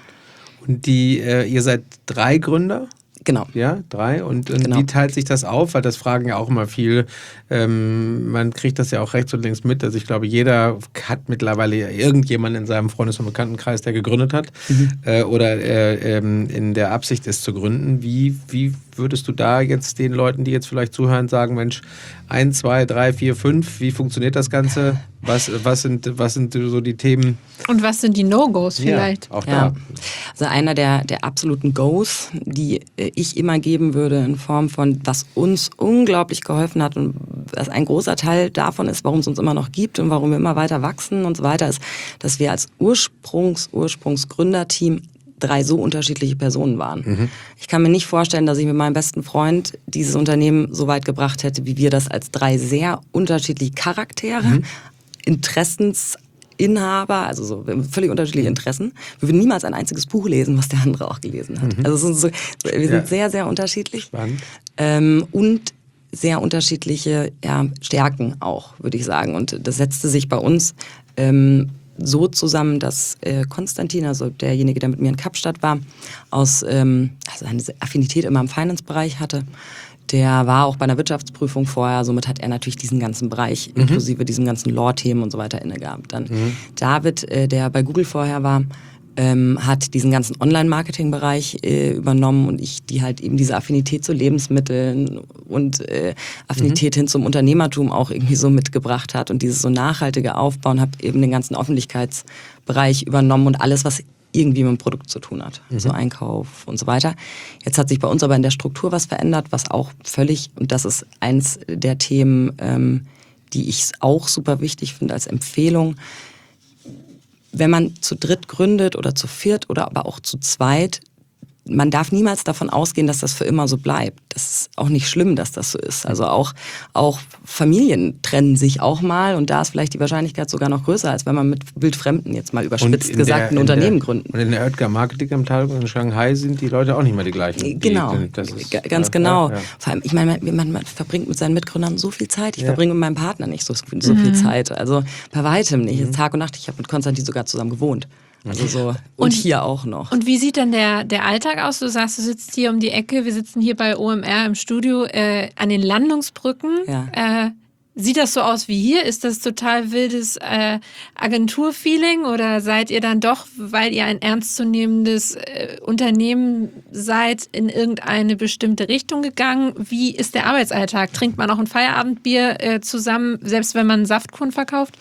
S3: Und die, äh, ihr seid drei Gründer?
S4: Genau.
S3: Ja, drei. Und, und
S4: genau.
S3: wie teilt sich das auf? Weil das fragen ja auch immer viel. Ähm, man kriegt das ja auch rechts und links mit. Also ich glaube, jeder hat mittlerweile irgendjemanden in seinem Freundes- und Bekanntenkreis, der gegründet hat mhm. äh, oder äh, ähm, in der Absicht ist zu gründen. Wie, wie würdest du da jetzt den Leuten, die jetzt vielleicht zuhören, sagen, Mensch, eins, zwei, drei, vier, fünf, wie funktioniert das Ganze? Was, was, sind, was sind so die Themen?
S2: Und was sind die No-Gos vielleicht?
S3: Ja, auch
S4: ja.
S3: da.
S4: Also einer der, der absoluten Goes, die ich immer geben würde in Form von, was uns unglaublich geholfen hat und was ein großer Teil davon ist, warum es uns immer noch gibt und warum wir immer weiter wachsen und so weiter, ist, dass wir als Ursprungs, Ursprungsgründerteam drei so unterschiedliche Personen waren. Mhm. Ich kann mir nicht vorstellen, dass ich mit meinem besten Freund dieses Unternehmen so weit gebracht hätte, wie wir das als drei sehr unterschiedliche Charaktere, mhm. Interessensinhaber, also so völlig unterschiedliche Interessen. Wir würden niemals ein einziges Buch lesen, was der andere auch gelesen hat. Mhm. Also es sind so, wir sind ja. sehr, sehr unterschiedlich.
S3: Spannend.
S4: Ähm, und sehr unterschiedliche ja, Stärken auch, würde ich sagen. Und das setzte sich bei uns ähm, so zusammen, dass äh, Konstantin, also derjenige, der mit mir in Kapstadt war, aus ähm, also eine Affinität immer im Finance-Bereich hatte. Der war auch bei einer Wirtschaftsprüfung vorher, somit hat er natürlich diesen ganzen Bereich, mhm. inklusive diesen ganzen Law-Themen und so weiter inne gehabt. Dann mhm. David, äh, der bei Google vorher war, ähm, hat diesen ganzen Online-Marketing-Bereich äh, übernommen und ich, die halt eben diese Affinität zu Lebensmitteln und äh, Affinität mhm. hin zum Unternehmertum auch irgendwie so mitgebracht hat und dieses so nachhaltige Aufbauen, habe eben den ganzen Öffentlichkeitsbereich übernommen und alles, was irgendwie mit dem Produkt zu tun hat. Mhm. So Einkauf und so weiter. Jetzt hat sich bei uns aber in der Struktur was verändert, was auch völlig, und das ist eins der Themen, ähm, die ich auch super wichtig finde als Empfehlung. Wenn man zu dritt gründet oder zu viert oder aber auch zu zweit, man darf niemals davon ausgehen, dass das für immer so bleibt. Das ist auch nicht schlimm, dass das so ist. Also auch, auch Familien trennen sich auch mal und da ist vielleicht die Wahrscheinlichkeit sogar noch größer, als wenn man mit Wildfremden jetzt mal überspitzt gesagt ein Unternehmen gründet.
S3: Und in der Oetker Marketingabteilung in Shanghai sind die Leute auch nicht mehr die gleichen.
S4: Genau,
S3: die, das ist,
S4: G- ganz genau.
S3: Ja, ja.
S4: Vor allem, ich meine, man, man verbringt mit seinen Mitgründern so viel Zeit. Ich
S3: ja.
S4: verbringe mit meinem Partner nicht so, so
S2: mhm.
S4: viel Zeit. Also bei weitem nicht.
S3: Mhm.
S4: Tag und Nacht. Ich habe mit Konstantin sogar zusammen gewohnt. Also so, und,
S2: und
S4: hier auch noch.
S2: Und wie sieht denn der, der Alltag aus? Du sagst, du sitzt hier um die Ecke, wir sitzen hier bei O M R im Studio äh, an den Landungsbrücken.
S4: Ja.
S2: Äh, sieht das so aus wie hier? Ist das total wildes äh, Agenturfeeling oder seid ihr dann doch, weil ihr ein ernstzunehmendes äh, Unternehmen seid, in irgendeine bestimmte Richtung gegangen? Wie ist der Arbeitsalltag? Trinkt man auch ein Feierabendbier äh, zusammen, selbst wenn man Saftkuchen verkauft?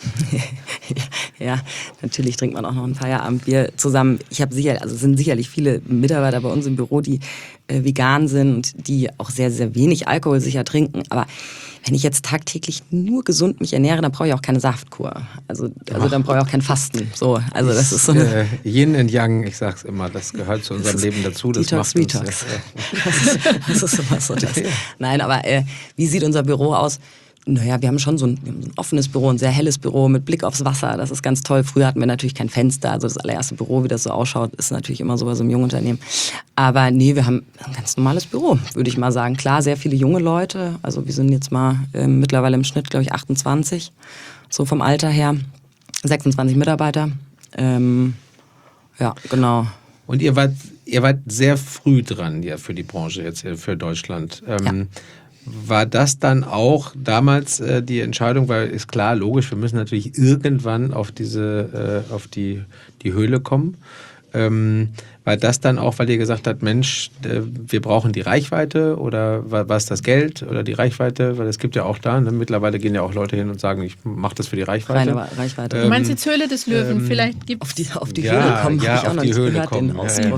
S4: Ja, natürlich trinkt man auch noch ein Feierabendbier zusammen. Ich habe sicher, also es sind sicherlich viele Mitarbeiter bei uns im Büro, die äh, vegan sind und die auch sehr, sehr wenig Alkohol sicher trinken. Aber wenn ich jetzt tagtäglich nur gesund mich ernähre, dann brauche ich auch keine Saftkur. Also, also dann brauche ich auch kein Fasten. So, also das ist so eine
S3: äh, Yin und Yang, ich sag's immer, das gehört zu unserem Leben dazu. Das
S4: Detox,
S3: macht uns,
S4: Detox.
S3: Ja.
S4: Das ist, das ist immer so das. Nein, aber äh, wie sieht unser Büro aus? Naja, wir haben schon so ein, wir haben so ein offenes Büro, ein sehr helles Büro mit Blick aufs Wasser. Das ist ganz toll. Früher hatten wir natürlich kein Fenster. Also das allererste Büro, wie das so ausschaut, ist natürlich immer so bei so einem jungen Unternehmen. Aber nee, wir haben ein ganz normales Büro, würde ich mal sagen. Klar, sehr viele junge Leute. Also wir sind jetzt mal äh, mittlerweile im Schnitt, glaube ich, achtundzwanzig. So vom Alter her. sechsundzwanzig Mitarbeiter. Ähm, ja, genau.
S3: Und ihr wart, ihr wart sehr früh dran, ja, für die Branche jetzt, hier für Deutschland. Ähm,
S4: Ja.
S3: War das dann auch damals äh, die Entscheidung, weil ist klar, logisch, wir müssen natürlich irgendwann auf diese, äh, auf die, die Höhle kommen. Ähm, war das dann auch, weil ihr gesagt habt, Mensch, äh, wir brauchen die Reichweite oder war, war es das Geld oder die Reichweite? Weil es gibt ja auch da, ne? Mittlerweile gehen ja auch Leute hin und sagen, ich mache das für die Reichweite.
S4: Reine Reichweite.
S2: Du meinst jetzt Höhle des Löwen?
S3: ähm,
S2: Vielleicht gibt
S4: Auf die, auf die
S3: Ja,
S4: Höhle kommen,
S3: ja,
S4: habe ich auch
S3: auf
S4: noch
S3: die
S4: nicht
S3: Höhle
S4: gehört,
S3: kommen.
S4: den
S3: Ja,
S4: Ausdruck.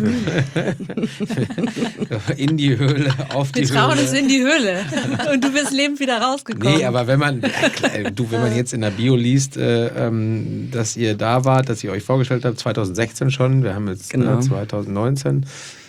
S3: In die Höhle, auf die
S2: Wir trauen
S3: Höhle.
S2: uns in die Höhle und du bist lebend wieder rausgekommen.
S3: Nee, aber wenn man, ja, klar, du, wenn man jetzt in der Bio liest, äh, ähm, dass ihr da wart, dass ihr euch vorgestellt habt, zwanzig sechzehn schon, wir haben jetzt
S4: Genau.
S3: äh, zwanzig neunzehn,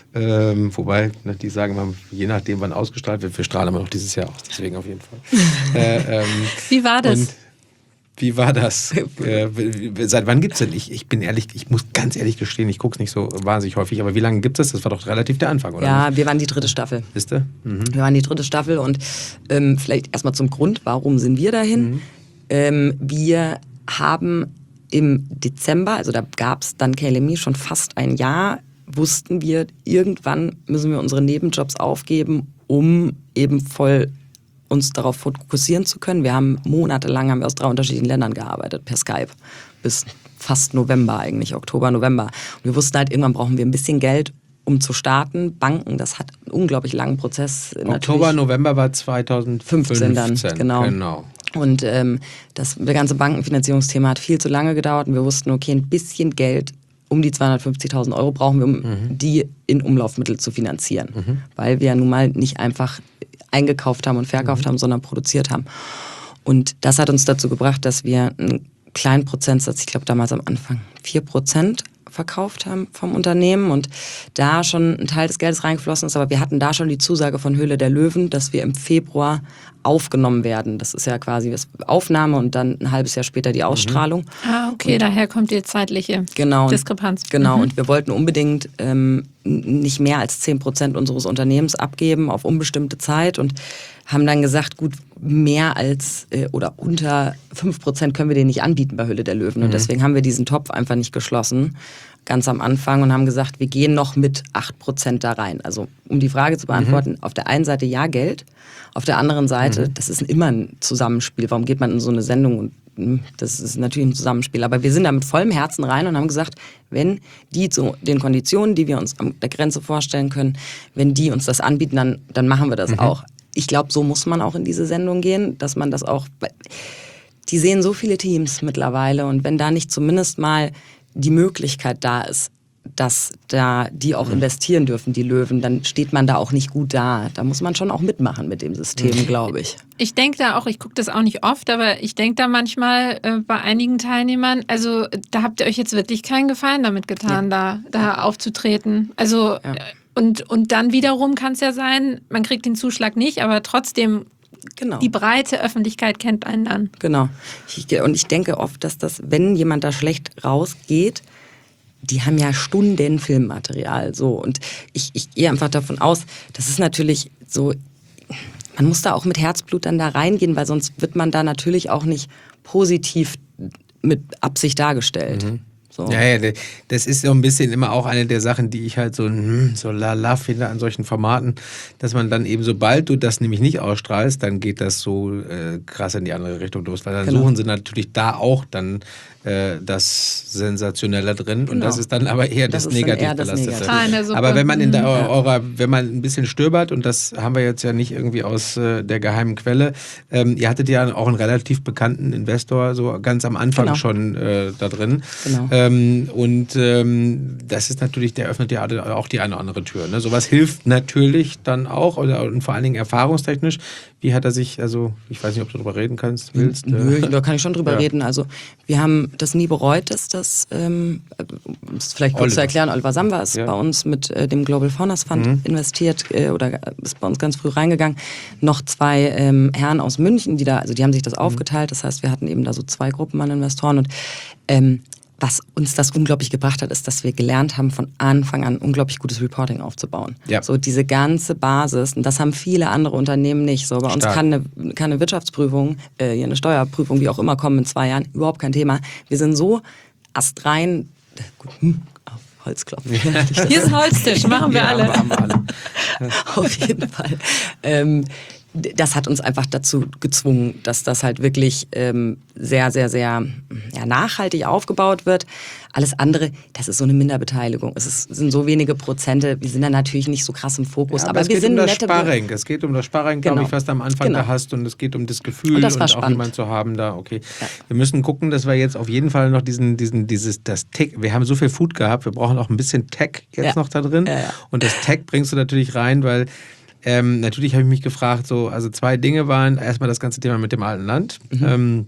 S3: ähm, wobei, ne, die sagen immer, je nachdem wann ausgestrahlt wird, wir strahlen immer noch dieses Jahr aus, deswegen auf jeden Fall. äh, ähm,
S2: Wie war das?
S3: und wie war das? äh, seit wann gibt's denn? Ich, ich bin ehrlich, ich muss ganz ehrlich gestehen, ich gucke es nicht so wahnsinnig häufig, aber wie lange gibt es? Das war doch relativ der Anfang, oder?
S4: Ja, wir waren die dritte Staffel.
S3: Wisst ihr? Mhm.
S4: Wir waren die dritte Staffel und ähm, vielleicht erstmal zum Grund, warum sind wir dahin?
S3: Mhm.
S4: Ähm, wir haben im Dezember, also da gab es dann K L M I schon fast ein Jahr, wussten wir, irgendwann müssen wir unsere Nebenjobs aufgeben, um eben voll uns darauf fokussieren zu können. Wir haben monatelang haben wir aus drei unterschiedlichen Ländern gearbeitet, per Skype, bis fast November eigentlich, Oktober, November. Und wir wussten halt, irgendwann brauchen wir ein bisschen Geld, um zu starten. Banken, das hat einen unglaublich langen Prozess.
S3: Oktober,
S4: natürlich.
S3: November war zweitausendfünfzehn
S4: dann, genau.
S3: genau.
S4: Und ähm, das, das ganze Bankenfinanzierungsthema hat viel zu lange gedauert und wir wussten, okay, ein bisschen Geld, um die zweihundertfünfzigtausend Euro brauchen wir, um mhm. die in Umlaufmittel zu finanzieren. Mhm. Weil wir ja nun mal nicht einfach eingekauft haben und verkauft mhm. haben, sondern produziert haben. Und das hat uns dazu gebracht, dass wir einen kleinen Prozentsatz, ich glaube damals am Anfang vier Prozent verkauft haben vom Unternehmen und da schon ein Teil des Geldes reingeflossen ist, aber wir hatten da schon die Zusage von Höhle der Löwen, dass wir im Februar aufgenommen werden. Das ist ja quasi das Aufnahme und dann ein halbes Jahr später die Ausstrahlung.
S2: Ah, okay, und daher kommt die zeitliche
S4: genau,
S2: Diskrepanz.
S4: Genau,
S2: mhm.
S4: und wir wollten unbedingt ähm, nicht mehr als zehn Prozent unseres Unternehmens abgeben auf unbestimmte Zeit und haben dann gesagt, gut, mehr als äh, oder unter fünf Prozent können wir den nicht anbieten bei Höhle der Löwen. Und mhm. deswegen haben wir diesen Topf einfach nicht geschlossen, ganz am Anfang, und haben gesagt, wir gehen noch mit acht Prozent da rein. Also um die Frage zu beantworten, mhm. auf der einen Seite ja Geld, auf der anderen Seite, mhm. das ist immer ein Zusammenspiel. Warum geht man in so eine Sendung und das ist natürlich ein Zusammenspiel. Aber wir sind da mit vollem Herzen rein und haben gesagt, wenn die zu den Konditionen, die wir uns an der Grenze vorstellen können, wenn die uns das anbieten, dann, dann machen wir das mhm. auch. Ich glaube, so muss man auch in diese Sendung gehen, dass man das auch, die sehen so viele Teams mittlerweile und wenn da nicht zumindest mal die Möglichkeit da ist, dass da die auch investieren dürfen, die Löwen, dann steht man da auch nicht gut da. Da muss man schon auch mitmachen mit dem System, glaube ich.
S2: Ich denke da auch, ich gucke das auch nicht oft, aber ich denke da manchmal äh, bei einigen Teilnehmern, also da habt ihr euch jetzt wirklich keinen Gefallen damit getan, ja. da, da aufzutreten. Also ja. und, und dann wiederum kann es ja sein, man kriegt den Zuschlag nicht, aber trotzdem genau. Die breite Öffentlichkeit kennt einen dann.
S4: Genau. Ich, und ich denke oft, dass das, wenn jemand da schlecht rausgeht, die haben ja Stunden Filmmaterial. So. Und ich, ich gehe einfach davon aus, das ist natürlich so, man muss da auch mit Herzblut dann da reingehen, weil sonst wird man da natürlich auch nicht positiv mit Absicht dargestellt. Mhm. So.
S3: Ja, ja, das ist so ein bisschen immer auch eine der Sachen, die ich halt so, hm, so lala finde an solchen Formaten, dass man dann eben, sobald du das nämlich nicht ausstrahlst, dann geht das so äh, krass in die andere Richtung los, weil dann genau. suchen sie natürlich da auch dann äh, das Sensationelle drin genau. und das ist dann aber eher das, das negativ belastete. Ah, aber wenn man in der, eurer, wenn man ein bisschen stöbert, und das haben wir jetzt ja nicht irgendwie aus äh, der geheimen Quelle, ähm, ihr hattet ja auch einen relativ bekannten Investor so ganz am Anfang genau. schon äh, da drin. Genau. Ähm, und ähm, das ist natürlich, der öffnet ja auch die eine oder andere Tür. Ne? Sowas hilft natürlich dann auch, oder, und vor allen Dingen erfahrungstechnisch. Wie hat er sich, also ich weiß nicht, ob du darüber reden kannst, willst?
S4: Nö, da kann ich schon drüber ja. reden. Also wir haben das nie bereut, dass das, ähm, ist vielleicht kurz Oliver. zu erklären, Oliver Samba ist ja. bei uns mit äh, dem Global Founders Fund mhm. investiert äh, oder ist bei uns ganz früh reingegangen. Noch zwei ähm, Herren aus München, die da, also die haben sich das mhm. aufgeteilt. Das heißt, wir hatten eben da so zwei Gruppen an Investoren und ähm, was uns das unglaublich gebracht hat, ist, dass wir gelernt haben, von Anfang an unglaublich gutes Reporting aufzubauen. Ja. So diese ganze Basis, und das haben viele andere Unternehmen nicht. So bei Stark. uns kann eine, kann eine Wirtschaftsprüfung, äh, eine Steuerprüfung, wie auch immer, kommen in zwei Jahren, überhaupt kein Thema. Wir sind so astrein, gut, hm, auf Holzklopfen.
S2: Hier ist ein Holztisch, machen wir ja, alle. Haben wir alle.
S4: Auf jeden Fall. Ähm, das hat uns einfach dazu gezwungen, dass das halt wirklich ähm, sehr, sehr, sehr ja, nachhaltig aufgebaut wird. Alles andere, das ist so eine Minderbeteiligung. Es ist, sind so wenige Prozente. Wir sind da natürlich nicht so krass im Fokus.
S3: Ja,
S4: aber,
S3: aber es
S4: wir
S3: geht
S4: sind
S3: um das
S4: nette
S3: Sparring. Es geht um das Sparring, glaube genau. ich, was du am Anfang genau. da hast. Und es geht um das Gefühl und, das und auch jemanden zu haben da. Okay. Ja. Wir müssen gucken, dass wir jetzt auf jeden Fall noch diesen, diesen, dieses, das Tech, wir haben so viel Food gehabt, wir brauchen auch ein bisschen Tech jetzt ja. noch da drin. Ja, ja. Und das Tech bringst du natürlich rein, weil Ähm, natürlich habe ich mich gefragt, so, also zwei Dinge waren, erstmal das ganze Thema mit dem alten Land, mhm. ähm,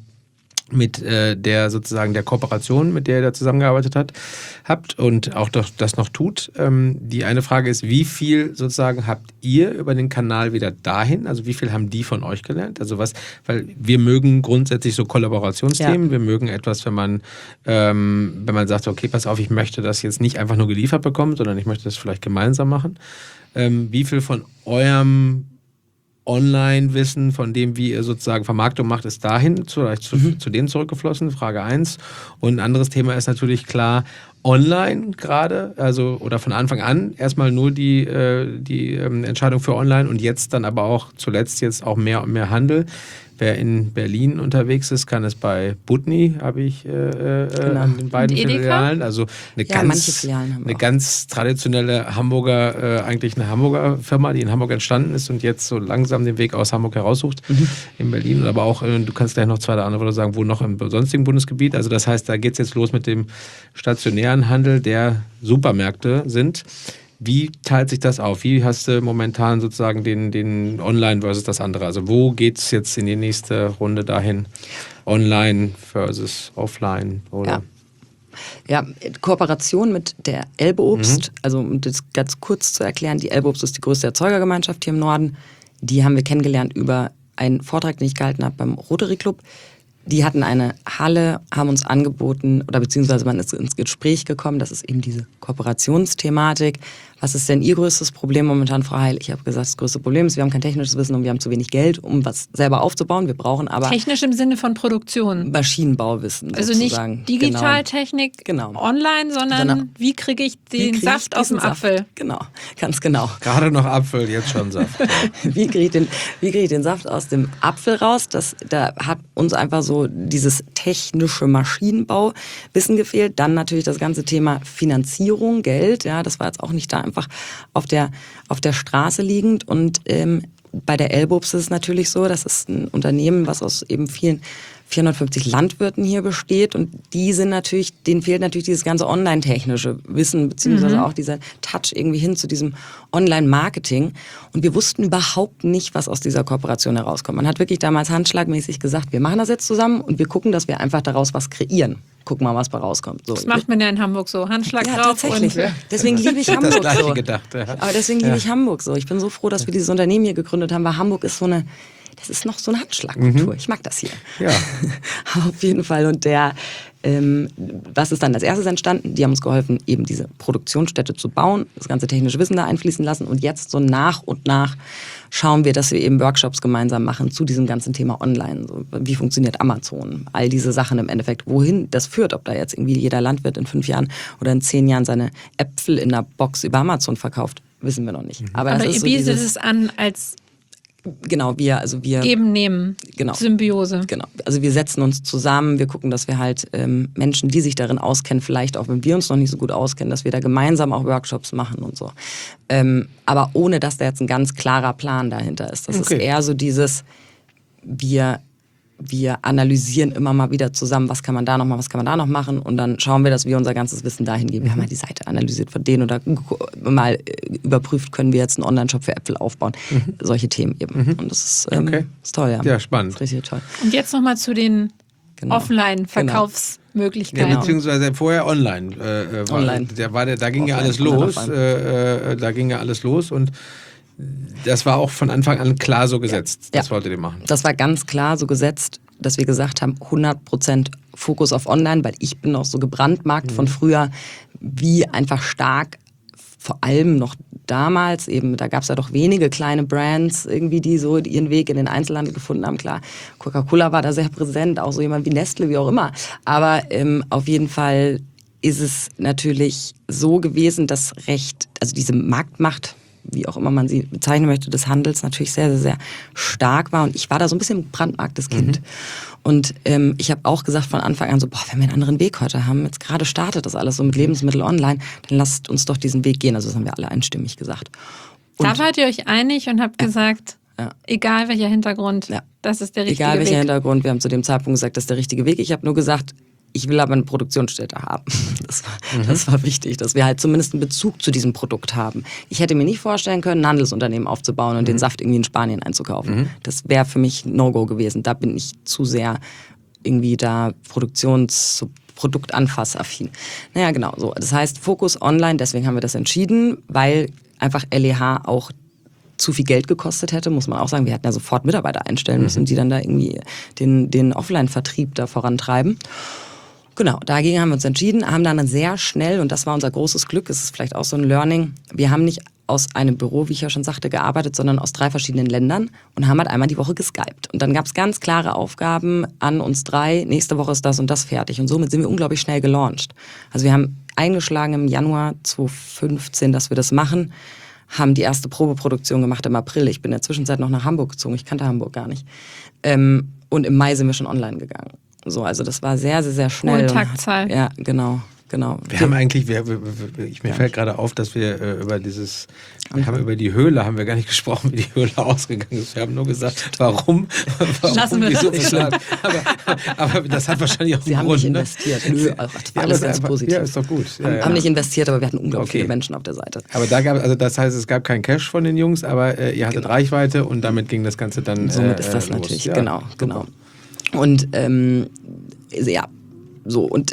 S3: mit äh, der sozusagen der Kooperation, mit der ihr da zusammengearbeitet hat, habt und auch doch das noch tut. Ähm, die eine Frage ist, wie viel sozusagen habt ihr über den Kanal wieder dahin, also wie viel haben die von euch gelernt? Also was, weil wir mögen grundsätzlich so Kollaborationsthemen, ja. wir mögen etwas, wenn man ähm, wenn man sagt, okay, pass auf, ich möchte das jetzt nicht einfach nur geliefert bekommen, sondern ich möchte das vielleicht gemeinsam machen. Ähm, wie viel von eurem Online-Wissen, von dem, wie ihr sozusagen Vermarktung macht, ist dahin, zu, zu, mhm. zu dem zurückgeflossen? Frage eins. Und ein anderes Thema ist natürlich klar, online gerade, also oder von Anfang an erstmal nur die, äh, die ähm, Entscheidung für online und jetzt dann aber auch zuletzt jetzt auch mehr und mehr Handel. Wer in Berlin unterwegs ist, kann es bei Butni, habe ich äh, genau. an den beiden Filialen. Also eine, ja, ganz, eine ganz traditionelle Hamburger, äh, eigentlich eine Hamburger Firma, die in Hamburg entstanden ist und jetzt so langsam den Weg aus Hamburg heraussucht mhm. in Berlin. Aber auch, äh, du kannst gleich noch zwei oder andere Worte sagen, wo noch im sonstigen Bundesgebiet. Also das heißt, da geht es jetzt los mit dem stationären Handel, der Supermärkte sind. Wie teilt sich das auf? Wie hast du momentan sozusagen den, den Online versus das andere? Also wo geht es jetzt in die nächste Runde dahin? Online versus Offline? Oder?
S4: Ja. ja, Kooperation mit der Elbe Obst. Mhm. Also um das ganz kurz zu erklären, die Elbe Obst ist die größte Erzeugergemeinschaft hier im Norden. Die haben wir kennengelernt über einen Vortrag, den ich gehalten habe beim Rotary Club. Die hatten eine Halle, haben uns angeboten, oder beziehungsweise man ist ins Gespräch gekommen, das ist eben diese Kooperationsthematik. Was ist denn Ihr größtes Problem momentan, Frau Heil? Ich habe gesagt, das größte Problem ist, wir haben kein technisches Wissen und wir haben zu wenig Geld, um was selber aufzubauen. Wir brauchen aber...
S2: Technisch im Sinne von Produktion.
S4: Maschinenbauwissen
S2: also
S4: sozusagen.
S2: Nicht Digitaltechnik genau. online, sondern, sondern wie kriege ich den krieg Saft ich aus dem Apfel?
S4: Saft? Genau, ganz genau.
S3: Gerade noch Apfel, jetzt schon Saft.
S4: wie kriege ich, den, wie krieg ich den Saft aus dem Apfel raus? Das, da hat uns einfach so dieses technische Maschinenbauwissen gefehlt. Dann natürlich das ganze Thema Finanzierung, Geld. Ja, das war jetzt auch nicht da einfach auf der, auf der Straße liegend. Und ähm, bei der Elbe Obst ist es natürlich so, das ist ein Unternehmen, was aus eben vielen vierhundertfünfzig Landwirten hier besteht und die sind natürlich, denen fehlt natürlich dieses ganze online-technische Wissen, beziehungsweise mhm. auch dieser Touch irgendwie hin zu diesem Online-Marketing. Und wir wussten überhaupt nicht, was aus dieser Kooperation herauskommt. Man hat wirklich damals handschlagmäßig gesagt, wir machen das jetzt zusammen und wir gucken, dass wir einfach daraus was kreieren. Gucken mal, was bei rauskommt. So.
S2: Das macht man ja in Hamburg so, Handschlag
S4: ja,
S2: drauf.
S4: Tatsächlich.
S2: Und
S4: deswegen liebe ich Hamburg
S3: das
S4: so.
S3: Gedacht, ja.
S4: Aber deswegen liebe ja. ich Hamburg so. Ich bin so froh, dass wir dieses Unternehmen hier gegründet haben, weil Hamburg ist so eine, das ist noch so eine Handschlagkultur. Mhm. Ich mag das hier.
S3: Ja.
S4: Auf jeden Fall. Und der, ähm, was ist dann als erstes entstanden? Die haben uns geholfen, eben diese Produktionsstätte zu bauen, das ganze technische Wissen da einfließen lassen. Und jetzt so nach und nach schauen wir, dass wir eben Workshops gemeinsam machen zu diesem ganzen Thema Online. So, wie funktioniert Amazon? All diese Sachen im Endeffekt. Wohin das führt, ob da jetzt irgendwie jeder Landwirt in fünf Jahren oder in zehn Jahren seine Äpfel in einer Box über Amazon verkauft, wissen wir noch nicht. Aber,
S2: Aber
S4: das
S2: ihr
S4: ist so
S2: bietet
S4: dieses,
S2: es an als
S4: Genau, wir, also wir...
S2: Geben, nehmen,
S4: genau,
S2: Symbiose.
S4: Genau, also wir setzen uns zusammen, wir gucken, dass wir halt ähm, Menschen, die sich darin auskennen, vielleicht auch wenn wir uns noch nicht so gut auskennen, dass wir da gemeinsam auch Workshops machen und so. Ähm, aber ohne, dass da jetzt ein ganz klarer Plan dahinter ist. Das
S3: okay.
S4: ist eher so dieses, wir... Wir analysieren immer mal wieder zusammen, was kann man da noch machen, was kann man da noch machen und dann schauen wir, dass wir unser ganzes Wissen dahin geben. Wir haben mal die Seite analysiert von denen oder mal überprüft, können wir jetzt einen Online-Shop für Äpfel aufbauen. Mhm. Solche Themen eben. Mhm. Und das ist, ähm, okay. ist toll, ja.
S3: Ja, spannend.
S4: Das ist richtig toll.
S2: Und jetzt nochmal zu den genau. Offline-Verkaufsmöglichkeiten.
S3: Ja, beziehungsweise vorher online. Äh, war,
S4: online.
S3: Der war der, da ging
S4: offline,
S3: ja alles los. Äh, äh, da ging ja alles los und das war auch von Anfang an klar so gesetzt. Ja. Das ja. wolltet ihr machen.
S4: Das war ganz klar so gesetzt, dass wir gesagt haben, hundert Prozent Fokus auf Online, weil ich bin auch so gebrandmarkt mhm. von früher, wie einfach stark, vor allem noch damals eben, da gab es ja doch wenige kleine Brands irgendwie, die so ihren Weg in den Einzelhandel gefunden haben. Klar, Coca-Cola war da sehr präsent, auch so jemand wie Nestle, wie auch immer. Aber ähm, auf jeden Fall ist es natürlich so gewesen, dass recht, also diese Marktmacht, wie auch immer man sie bezeichnen möchte, des Handels natürlich sehr, sehr, sehr stark war. Und ich war da so ein bisschen brandmarktes Kind. Mhm. Und ähm, ich habe auch gesagt von Anfang an so, boah, wenn wir einen anderen Weg heute haben, jetzt gerade startet das alles so mit Lebensmittel online, dann lasst uns doch diesen Weg gehen. Also das haben wir alle einstimmig gesagt. Und
S2: da wart ihr euch einig und habt ja. gesagt, ja. egal welcher Hintergrund, ja. das ist der richtige Weg.
S4: Egal welcher Weg. Hintergrund, wir haben zu dem Zeitpunkt gesagt, das ist der richtige Weg. Ich habe nur gesagt, ich will aber eine Produktionsstätte haben. Das war, mhm. das war wichtig, dass wir halt zumindest einen Bezug zu diesem Produkt haben. Ich hätte mir nicht vorstellen können, ein Handelsunternehmen aufzubauen und mhm. den Saft irgendwie in Spanien einzukaufen. Mhm. Das wäre für mich No-Go gewesen. Da bin ich zu sehr irgendwie da Produktions-, so Produktanfassaffin. Naja, genau so. Das heißt, Fokus online, deswegen haben wir das entschieden, weil einfach L E H auch zu viel Geld gekostet hätte, muss man auch sagen. Wir hätten ja sofort Mitarbeiter einstellen müssen, mhm. die dann da irgendwie den, den Offline-Vertrieb da vorantreiben. Genau, dagegen haben wir uns entschieden, haben dann sehr schnell, und das war unser großes Glück, es ist vielleicht auch so ein Learning, wir haben nicht aus einem Büro, wie ich ja schon sagte, gearbeitet, sondern aus drei verschiedenen Ländern und haben halt einmal die Woche geskypt. Und dann gab es ganz klare Aufgaben an uns drei, nächste Woche ist das und das fertig. Und somit sind wir unglaublich schnell gelauncht. Also wir haben eingeschlagen im Januar zweitausendfünfzehn, dass wir das machen, haben die erste Probeproduktion gemacht im April. Ich bin in der Zwischenzeit noch nach Hamburg gezogen, ich kannte Hamburg gar nicht. Ähm, und im Mai sind wir schon online gegangen. So, also das war sehr, sehr, sehr schnell.
S2: Hohe Taktzahl.
S4: Ja, genau, genau.
S3: Wir, wir haben eigentlich, wir, wir, wir, ich, mir ja. fällt gerade auf, dass wir äh, über dieses, wir haben über die Höhle, haben wir gar nicht gesprochen, wie die Höhle ausgegangen ist. Wir haben nur gesagt, warum, warum
S2: Lassen wir
S3: wieso,
S2: das.
S3: aber, aber das hat wahrscheinlich auch
S4: Sie
S3: einen
S4: haben
S3: Grund.
S4: nicht investiert.
S3: Ne?
S4: Nö, das war ja, alles ganz
S3: aber,
S4: positiv.
S3: Ja, ist doch gut. Ja,
S4: haben,
S3: ja.
S4: haben nicht investiert, aber wir hatten unglaublich
S3: okay.
S4: viele Menschen auf der Seite.
S3: Aber da gab also das heißt, es gab keinen Cash von den Jungs, aber äh, ihr hattet genau. Reichweite und damit ging das Ganze dann äh,
S4: Somit ist das
S3: los.
S4: natürlich,
S3: Ja,
S4: genau, genau. Und ähm, ja, so und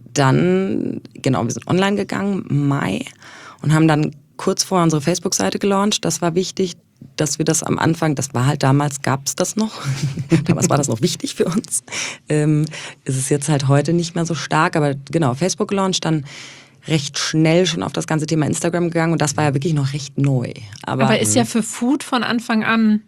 S4: dann, genau, wir sind online gegangen im Mai und haben dann kurz vorher unsere Facebook-Seite gelauncht. Das war wichtig, dass wir das am Anfang, das war halt damals, gab es das noch. Damals war das noch wichtig für uns. Ähm, ist es jetzt halt heute nicht mehr so stark, aber genau, Facebook gelauncht, dann recht schnell schon auf das ganze Thema Instagram gegangen und das war ja wirklich noch recht neu. Aber,
S2: aber ist ja für Food von Anfang an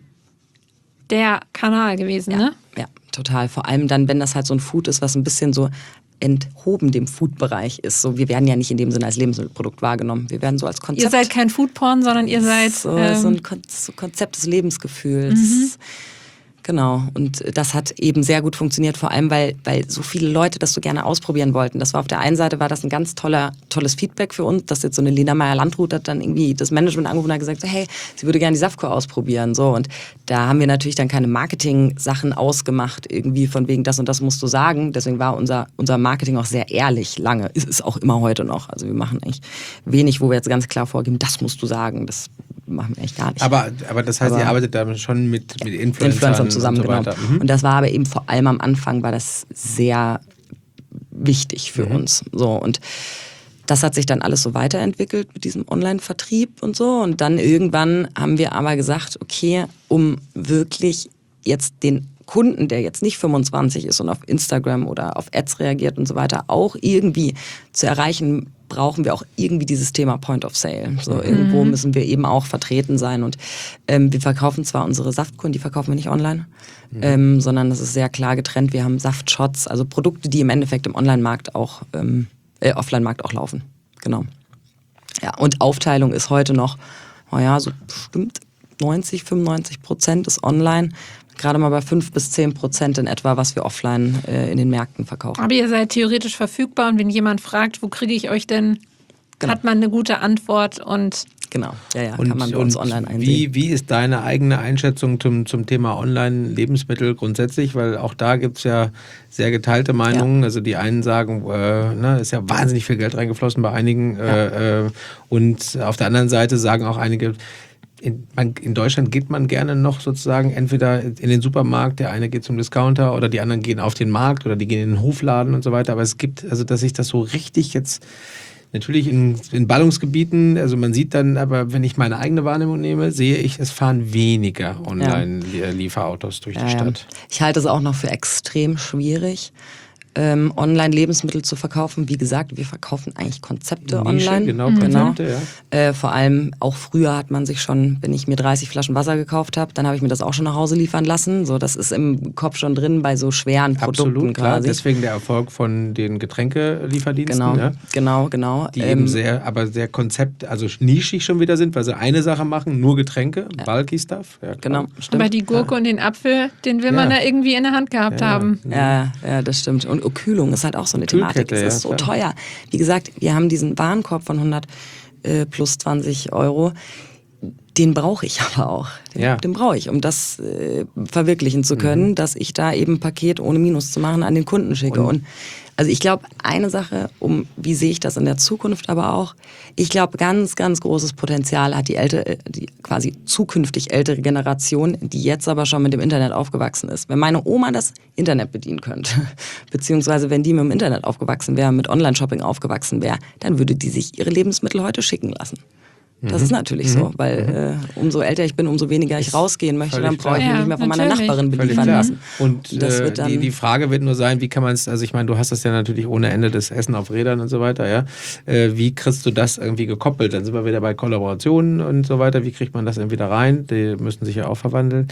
S2: der Kanal gewesen,
S4: ja,
S2: ne?
S4: Ja, total. Vor allem dann, wenn das halt so ein Food ist, was ein bisschen so enthoben dem Food-Bereich ist. So, wir werden ja nicht in dem Sinne als Lebensmittelprodukt wahrgenommen. Wir werden so als Konzept.
S2: Ihr seid kein Foodporn, sondern ihr seid
S4: so,
S2: ähm,
S4: so ein Kon- so Konzept des Lebensgefühls.
S2: Mhm.
S4: Genau, und das hat eben sehr gut funktioniert, vor allem, weil, weil so viele Leute das so gerne ausprobieren wollten. Das war auf der einen Seite war das ein ganz toller, tolles Feedback für uns, dass jetzt so eine Lena Meyer-Landrut hat dann irgendwie das Management angerufen und hat gesagt, so, hey, sie würde gerne die Saftco ausprobieren. So, und da haben wir natürlich dann keine Marketing-Sachen ausgemacht, irgendwie von wegen das und das musst du sagen. Deswegen war unser, unser Marketing auch sehr ehrlich lange. Ist es auch immer heute noch. Also wir machen eigentlich wenig, wo wir jetzt ganz klar vorgeben, das musst du sagen. Das machen wir eigentlich gar nicht.
S3: Aber, aber das heißt,
S4: aber
S3: ihr arbeitet da schon mit, mit Influencern,
S4: Influencern zusammen,
S3: und so weiter.
S4: Genau.
S3: Mhm.
S4: Und das war aber eben vor allem am Anfang war das sehr wichtig für mhm. uns. So, und das hat sich dann alles so weiterentwickelt mit diesem Online-Vertrieb und so. Und dann irgendwann haben wir aber gesagt, okay, um wirklich jetzt den Kunden, der jetzt nicht fünfundzwanzig ist und auf Instagram oder auf Ads reagiert und so weiter, auch irgendwie zu erreichen, brauchen wir auch irgendwie dieses Thema Point of Sale. So, mhm. irgendwo müssen wir eben auch vertreten sein. Und ähm, wir verkaufen zwar unsere Saftkuren, die verkaufen wir nicht online, mhm. ähm, sondern das ist sehr klar getrennt. Wir haben Saftshots, also Produkte, die im Endeffekt im Online-Markt auch, ähm, äh, Offline-Markt auch laufen. Genau. Ja, und Aufteilung ist heute noch, naja, so bestimmt neunzig, fünfundneunzig Prozent ist online. Gerade mal bei fünf bis zehn Prozent in etwa, was wir offline äh, in den Märkten verkaufen.
S2: Aber ihr seid theoretisch verfügbar und wenn jemand fragt, wo kriege ich euch denn, genau. hat man eine gute Antwort und...
S4: Genau, ja, ja,
S3: und,
S4: kann man bei uns online einsehen.
S3: Wie, wie ist deine eigene Einschätzung zum, zum Thema Online-Lebensmittel grundsätzlich? Weil auch da gibt es ja sehr geteilte Meinungen. Ja. Also die einen sagen, äh, ne, ist ja wahnsinnig viel Geld reingeflossen bei einigen. Ja. Äh, und auf der anderen Seite sagen auch einige, In, man, in Deutschland geht man gerne noch sozusagen entweder in den Supermarkt, der eine geht zum Discounter oder die anderen gehen auf den Markt oder die gehen in den Hofladen und so weiter. Aber es gibt, also dass sich das so richtig jetzt, natürlich in, in Ballungsgebieten, also man sieht dann, aber wenn ich meine eigene Wahrnehmung nehme, sehe ich, es fahren weniger Online-Lieferautos durch die
S4: ja,
S3: Stadt.
S4: Ja. Ich halte es auch noch für extrem schwierig. Ähm, online Lebensmittel zu verkaufen. Wie gesagt, wir verkaufen eigentlich Konzepte
S3: Nische,
S4: online.
S3: Genau, Konzepte,
S4: genau.
S3: ja.
S4: Äh, vor allem auch früher hat man sich schon, wenn ich mir dreißig Flaschen Wasser gekauft habe, dann habe ich mir das auch schon nach Hause liefern lassen. So, das ist im Kopf schon drin bei so schweren Produkten.
S3: Absolut, klar.
S4: Quasi.
S3: Deswegen der Erfolg von den Getränkelieferdiensten.
S4: Genau,
S3: ja?
S4: genau, genau.
S3: Die
S4: ähm,
S3: eben sehr, aber sehr Konzept, also nischig schon wieder sind, weil sie eine Sache machen, nur Getränke, ja. Bulky Stuff. Ja,
S4: genau, stimmt.
S2: Aber die Gurke
S3: ja.
S2: und den Apfel, den will
S3: Ja.
S2: man da irgendwie in der Hand gehabt
S3: Ja.
S2: haben.
S4: Ja, ja, das stimmt. Und oh, Kühlung ist halt auch so eine Thematik.
S3: Kühlkette,
S4: Es ist
S3: ja,
S4: so
S3: klar.
S4: teuer. Wie gesagt, wir haben diesen Warenkorb von hundert äh, plus zwanzig Euro. Den brauche ich aber auch. Den,
S3: Ja.
S4: den brauche ich, um das äh, verwirklichen zu können, mhm. dass ich da eben ein Paket ohne Minus zu machen an den Kunden schicke. Und, und also ich glaube, eine Sache, um wie sehe ich das in der Zukunft aber auch, ich glaube, ganz, ganz großes Potenzial hat die ältere, die quasi zukünftig ältere Generation, die jetzt aber schon mit dem Internet aufgewachsen ist. Wenn meine Oma das Internet bedienen könnte, beziehungsweise wenn die mit dem Internet aufgewachsen wäre, mit Online-Shopping aufgewachsen wäre, dann würde die sich ihre Lebensmittel heute schicken lassen. Das
S3: Mhm.
S4: ist natürlich
S3: mhm.
S4: so, weil äh, umso älter ich bin, umso weniger ich rausgehen möchte,
S3: Völlig
S4: dann brauche ich
S2: klar.
S4: mich nicht mehr von
S2: Ja,
S4: meiner
S2: natürlich.
S4: Nachbarin
S3: Völlig
S4: beliefern
S3: klar.
S4: lassen.
S3: Und
S4: Das
S3: äh,
S4: wird dann
S3: die, die Frage wird nur sein, wie kann man es, also ich meine, du hast das ja natürlich ohne Ende, das Essen auf Rädern und so weiter, ja. Äh, wie kriegst du das irgendwie gekoppelt? Dann sind wir wieder bei Kollaborationen und so weiter. Wie kriegt man das irgendwie da rein? Die müssen sich ja auch verwandeln.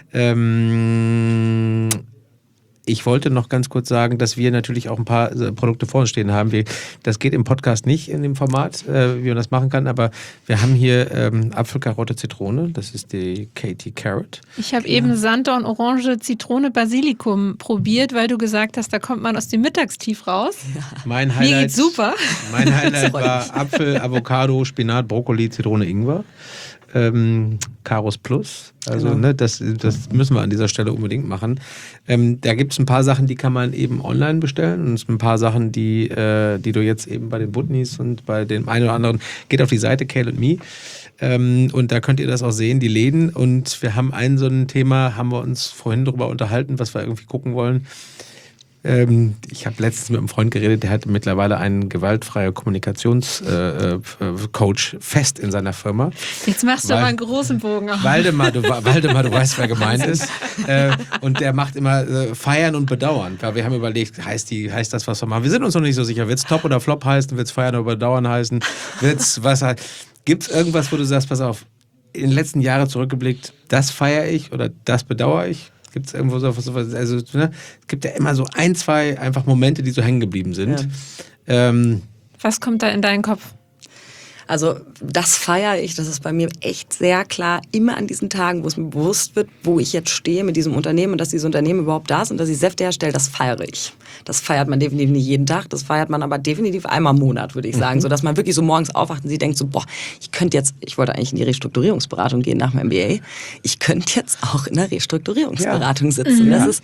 S3: Ähm... Ich wollte noch ganz kurz sagen, dass wir natürlich auch ein paar äh, Produkte vor uns stehen haben. Wir, das geht im Podcast nicht in dem Format, äh, wie man das machen kann, aber wir haben hier ähm, Apfel, Karotte, Zitrone. Das ist die Katie Carrot.
S2: Ich habe eben Sanddorn, Orange, Zitrone, Basilikum probiert, weil du gesagt hast, da kommt man aus dem Mittagstief raus.
S3: Mein
S2: Mir
S3: Highlight,
S2: geht's super.
S3: Mein Highlight war Apfel, Avocado, Spinat, Brokkoli, Zitrone, Ingwer. Ähm, Karos Plus, also
S4: Genau.
S3: ne, das, das müssen wir an dieser Stelle unbedingt machen. Ähm, da gibt es ein paar Sachen, die kann man eben online bestellen und es sind ein paar Sachen, die, äh, die du jetzt eben bei den Butnis und bei dem einen oder anderen, geht auf die Seite Kale and Me ähm, und da könnt ihr das auch sehen, die Läden, und wir haben ein so ein Thema, haben wir uns vorhin darüber unterhalten, was wir irgendwie gucken wollen. Ähm, ich habe letztens mit einem Freund geredet, der hat mittlerweile einen gewaltfreien Kommunikationscoach äh, fest in seiner Firma.
S2: Jetzt machst du
S3: Weil-
S2: mal einen großen Bogen auf.
S3: Waldemar, du, Waldemar, du weißt, wer gemeint ist. Äh, und der macht immer äh, Feiern und Bedauern. Weil wir haben überlegt, heißt, die, heißt das, was wir machen? Wir sind uns noch nicht so sicher. Wird es Top oder Flop heißen? Wird es Feiern oder Bedauern heißen? Wird's was halt? Gibt es irgendwas, wo du sagst, pass auf, in den letzten Jahren zurückgeblickt, das feiere ich oder das bedauere ich? Gibt es irgendwo so was? Also, ne? Es gibt ja immer so ein, zwei einfach Momente, die so hängen geblieben sind.
S4: Ja.
S3: Ähm,
S2: Was kommt da in deinen Kopf?
S4: Also das feiere ich, das ist bei mir echt sehr klar, immer an diesen Tagen, wo es mir bewusst wird, wo ich jetzt stehe mit diesem Unternehmen und dass dieses Unternehmen überhaupt da ist und dass ich Säfte herstelle, das feiere ich. Das feiert man definitiv nicht jeden Tag, das feiert man aber definitiv einmal im Monat, würde ich sagen, mhm. so dass man wirklich so morgens aufwacht und sie denkt so, boah, ich könnte jetzt, ich wollte eigentlich in die Restrukturierungsberatung gehen nach meinem M B A, ich könnte jetzt auch in der Restrukturierungsberatung ja. sitzen. Mhm. Das ist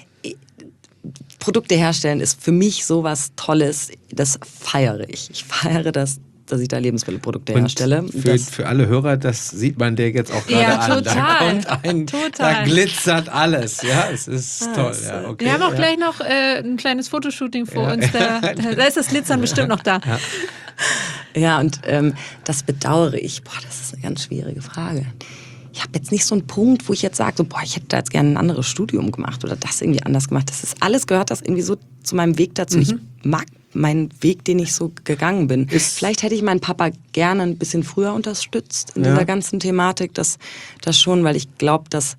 S4: Produkte herstellen ist für mich sowas Tolles, das feiere ich. Ich feiere das, dass ich da Lebensmittelprodukte und herstelle.
S3: Für, für alle Hörer, das sieht man dir jetzt auch gerade
S2: ja,
S3: an.
S2: Total.
S3: Da kommt ein,
S2: total.
S3: Da glitzert alles. Ja, es ist
S4: ah,
S3: toll. Ja, okay,
S2: Wir haben auch
S3: ja.
S2: gleich noch äh, ein kleines Fotoshooting vor
S3: ja.
S2: uns. Da, da ist das Glitzern bestimmt noch da.
S3: Ja,
S4: ja und ähm, das bedauere ich. Boah, das ist eine ganz schwierige Frage. Ich habe jetzt nicht so einen Punkt, wo ich jetzt sage, so, boah, ich hätte da jetzt gerne ein anderes Studium gemacht oder das irgendwie anders gemacht. Das ist alles gehört das irgendwie so zu meinem Weg dazu. Mhm. Ich mag meinen Weg, den ich so gegangen bin. Ist Vielleicht hätte ich meinen Papa gerne ein bisschen früher unterstützt in ja. dieser ganzen Thematik. Das, das schon, weil ich glaube, dass...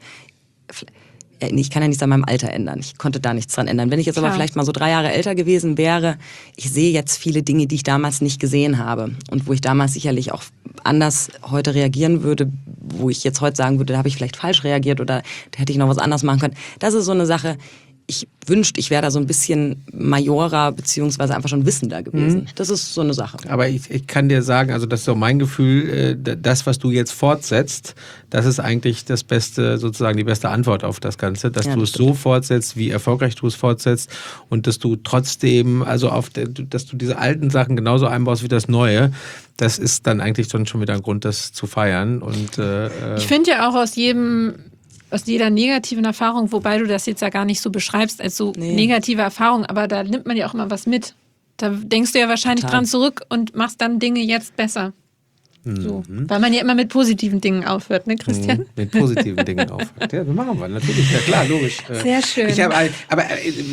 S4: Ich kann ja nichts an meinem Alter ändern. Ich konnte da nichts dran ändern. Wenn ich jetzt Klar. aber vielleicht mal so drei Jahre älter gewesen wäre, ich sehe jetzt viele Dinge, die ich damals nicht gesehen habe. Und wo ich damals sicherlich auch anders heute reagieren würde, wo ich jetzt heute sagen würde, da habe ich vielleicht falsch reagiert oder da hätte ich noch was anderes machen können. Das ist so eine Sache, ich wünschte, ich wäre da so ein bisschen majorer beziehungsweise einfach schon wissender gewesen. Mhm. Das ist so eine Sache.
S3: Aber ich, ich kann dir sagen, also das ist so mein Gefühl, das, was du jetzt fortsetzt, das ist eigentlich das beste, sozusagen die beste Antwort auf das Ganze, dass ja, du es so fortsetzt, wie erfolgreich du es fortsetzt und dass du trotzdem, also auf der, dass du diese alten Sachen genauso einbaust wie das Neue. Das ist dann eigentlich schon wieder ein Grund, das zu feiern. Und äh,
S2: ich finde ja auch aus jedem aus jeder negativen Erfahrung, wobei du das jetzt ja gar nicht so beschreibst als so nee. negative Erfahrung, aber da nimmt man ja auch immer was mit. Da denkst du ja wahrscheinlich Total. dran zurück und machst dann Dinge jetzt besser. So. Mhm. Weil man ja immer mit positiven Dingen aufhört, ne Christian?
S3: Mhm. Mit positiven Dingen aufhört. Ja, das machen wir natürlich. Ja klar, logisch.
S2: Sehr schön.
S3: Ich hab, aber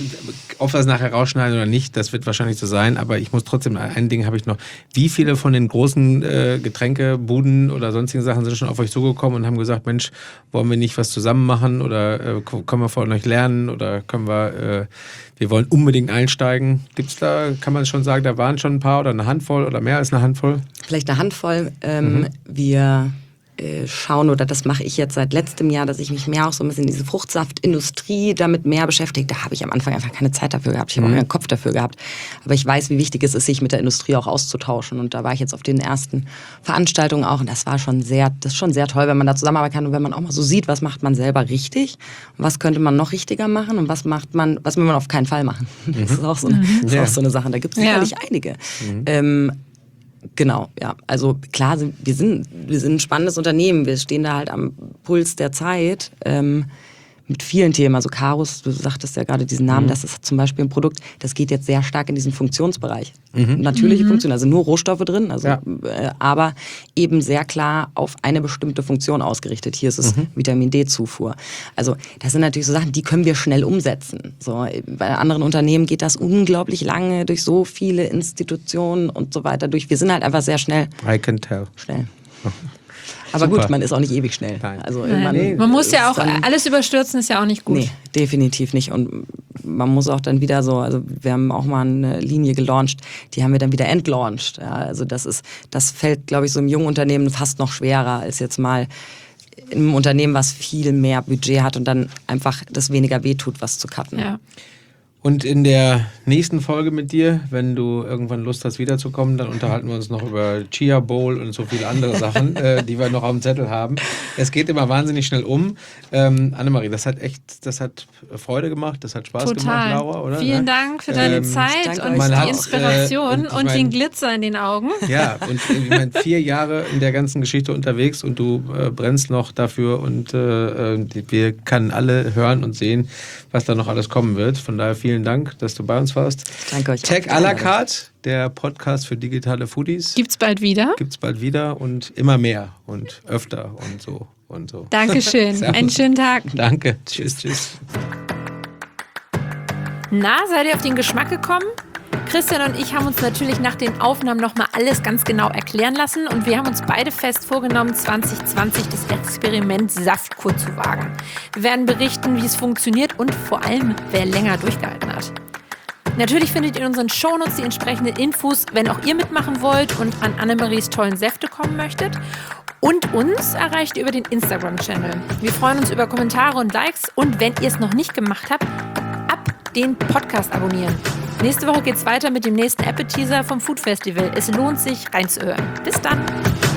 S3: ob wir es nachher rausschneiden oder nicht, das wird wahrscheinlich so sein, aber ich muss trotzdem, ein Ding habe ich noch. Wie viele von den großen äh, Getränkebuden oder sonstigen Sachen sind schon auf euch zugekommen und haben gesagt, Mensch, wollen wir nicht was zusammen machen oder äh, können wir von euch lernen oder können wir, äh, wir wollen unbedingt einsteigen. Gibt's da, kann man schon sagen, da waren schon ein paar oder eine Handvoll oder mehr als eine Handvoll?
S4: Vielleicht eine Handvoll. Ähm, mhm. Wir äh, schauen, oder das mache ich jetzt seit letztem Jahr, dass ich mich mehr auch so ein bisschen in diese Fruchtsaftindustrie damit mehr beschäftige. Da habe ich am Anfang einfach keine Zeit dafür gehabt. Ich habe mhm. auch keinen Kopf dafür gehabt. Aber ich weiß, wie wichtig es ist, sich mit der Industrie auch auszutauschen. Und da war ich jetzt auf den ersten Veranstaltungen auch. Und das war schon sehr, das ist schon sehr toll, wenn man da zusammenarbeiten kann und wenn man auch mal so sieht, was macht man selber richtig und was könnte man noch richtiger machen und was macht man, was will man auf keinen Fall machen. Mhm. Das ist auch so, mhm. das ist ja. auch so eine Sache. Da gibt es sicherlich ja. einige. Mhm. Ähm, Genau, ja. Also klar, wir sind, wir sind ein spannendes Unternehmen. Wir stehen da halt am Puls der Zeit ähm, mit vielen Themen. Also Karus, du sagtest ja gerade diesen Namen, mhm. das ist zum Beispiel ein Produkt, das geht jetzt sehr stark in diesen Funktionsbereich. Mhm. Natürliche mhm. Funktion, also nur Rohstoffe drin, also, ja. äh, aber eben sehr klar auf eine bestimmte Funktion ausgerichtet. Hier ist es mhm. Vitamin D-Zufuhr. Also das sind natürlich so Sachen, die können wir schnell umsetzen. So, bei anderen Unternehmen geht das unglaublich lange durch so viele Institutionen und so weiter durch. Wir sind halt einfach sehr schnell.
S3: I can tell.
S4: Schnell. Aber Super. Gut, man ist auch nicht ewig schnell. Also
S2: man, nee. man muss ja auch, alles überstürzen ist ja auch nicht gut.
S4: Nee, definitiv nicht. Und man muss auch dann wieder so, also wir haben auch mal eine Linie gelauncht, die haben wir dann wieder entlauncht. Ja, also das ist, das fällt, glaube ich, so im jungen Unternehmen fast noch schwerer als jetzt mal in einem Unternehmen, was viel mehr Budget hat und dann einfach das weniger wehtut, was zu cutten.
S2: Ja.
S3: Und in der nächsten Folge mit dir, wenn du irgendwann Lust hast, wiederzukommen, dann unterhalten wir uns noch über Chia Bowl und so viele andere Sachen, äh, die wir noch auf dem Zettel haben. Es geht immer wahnsinnig schnell um. Ähm, Annemarie, das hat echt, das hat Freude gemacht, das hat Spaß
S2: Total.
S3: gemacht, Laura, oder?
S2: Vielen
S3: ja?
S2: Dank für deine
S3: ähm,
S2: Zeit und
S3: die
S2: hat, Inspiration
S3: äh, und,
S2: und
S3: mein,
S2: den Glitzer in den Augen.
S3: Ja, und ich meine, vier Jahre in der ganzen Geschichte unterwegs und du äh, brennst noch dafür und äh, wir können alle hören und sehen, was da noch alles kommen wird. Von daher vielen Dank, dass du bei uns warst.
S4: Danke euch.
S3: Tech à la carte, der Podcast für digitale Foodies.
S2: Gibt's bald wieder?
S3: Gibt's bald wieder und immer mehr und öfter und so und so.
S2: Dankeschön. Einen schönen Tag.
S3: Danke. Tschüss, tschüss.
S2: Na, seid ihr auf den Geschmack gekommen? Christian und ich haben uns natürlich nach den Aufnahmen nochmal alles ganz genau erklären lassen und wir haben uns beide fest vorgenommen, zwanzig zwanzig das Experiment Saftkur zu wagen. Wir werden berichten, wie es funktioniert und vor allem, wer länger durchgehalten hat. Natürlich findet ihr in unseren Shownotes die entsprechenden Infos, wenn auch ihr mitmachen wollt und an Annemaries tollen Säfte kommen möchtet. Und uns erreicht ihr über den Instagram-Channel. Wir freuen uns über Kommentare und Likes. Und wenn ihr es noch nicht gemacht habt, ab den Podcast abonnieren. Nächste Woche geht's weiter mit dem nächsten Appetizer vom Food Festival. Es lohnt sich, reinzuhören. Bis dann!